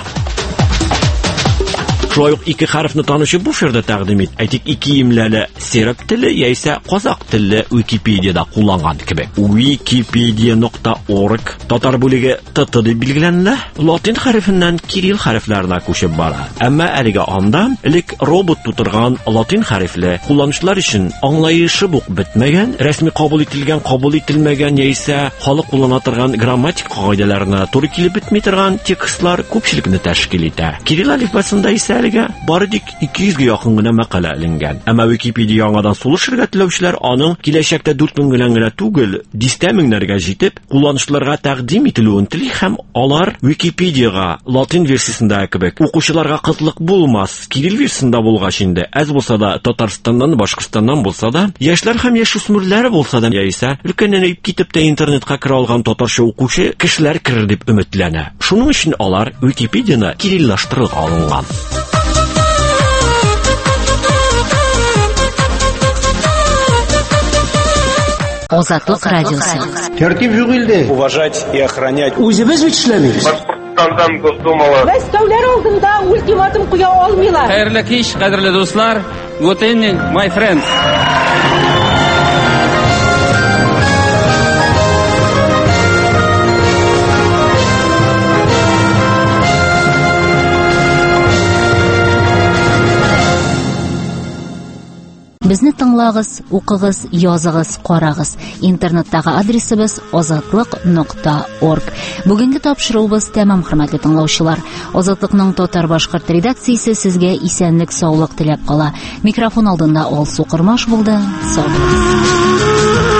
Speaker 8: Шулай ук ике хәрефне танучы бу фердә тәкъдим ит. Әйтик, ике имләле серб теле яисә казак теле Википедияда кулланган кебек. Wikipedia нокта орг татар бүлеге Т Т дип билгеләнелә. Латин хәрефеннән Кирилл хәрефләренә күчеп бара. Әмма әлегә анда элек робот тутырган латин хәрефле кулланучылар өчен аңлаешы бук бетмәгән, рәсми кабул ителгән, кабул ителмәгән яисә халык куллана торган грамматик кагыйдәләренә туры килеп бетми торган текстлар күпчелекне тәшкил итә. Кирилл алифбасында исә бары тик ике йөзгә якын гына мәкалә эленгән. Әмма Википедия яңадан сулышырга теләүчеләр аның киләчәктә дүрт мең белән генә түгел, дистә меңнәргә җитеп, кулланучыларга тәкъдим ителүен тели һәм алар Википедияга латин версиясендә кебек укучыларга кытлык булмас. Кирилл версиясендә булгач инде, әз булса да Татарстаннан, Башкортстаннан булса да, яшьләр һәм яшүсмерләр булса да, яисә өлкәннән китеп тә интернетка керә алган татарча укучы кешеләр керер дип өметләнә. Шуның өчен алар Википедияны кириллаштырып алынган.
Speaker 1: Азатлык радиосы.
Speaker 10: Тәртип юк илдә. Уважать и охранять. Үзебез бит эшләмибез.
Speaker 11: Башкортстандан Госдумалы.
Speaker 12: Мәскәүләр алдында ультиматум куя алмыйлар.
Speaker 22: Хәерле кич, кадерле дуслар. Good evening, my friends.
Speaker 1: Безне тыңлагыз, укыгыз, языгыз, карагыз. Интернеттагы адресыбыз азатлык нокта орг. Бүгенге тапшыруыбыз тәмам, хөрмәтле тыңлаучылар. Азатлыкның татар-башкорт редакциясе сезгә исәнлек, саулык теләп кала. Микрофон алдында Алсу Кырмаш булды. Сау булыгыз.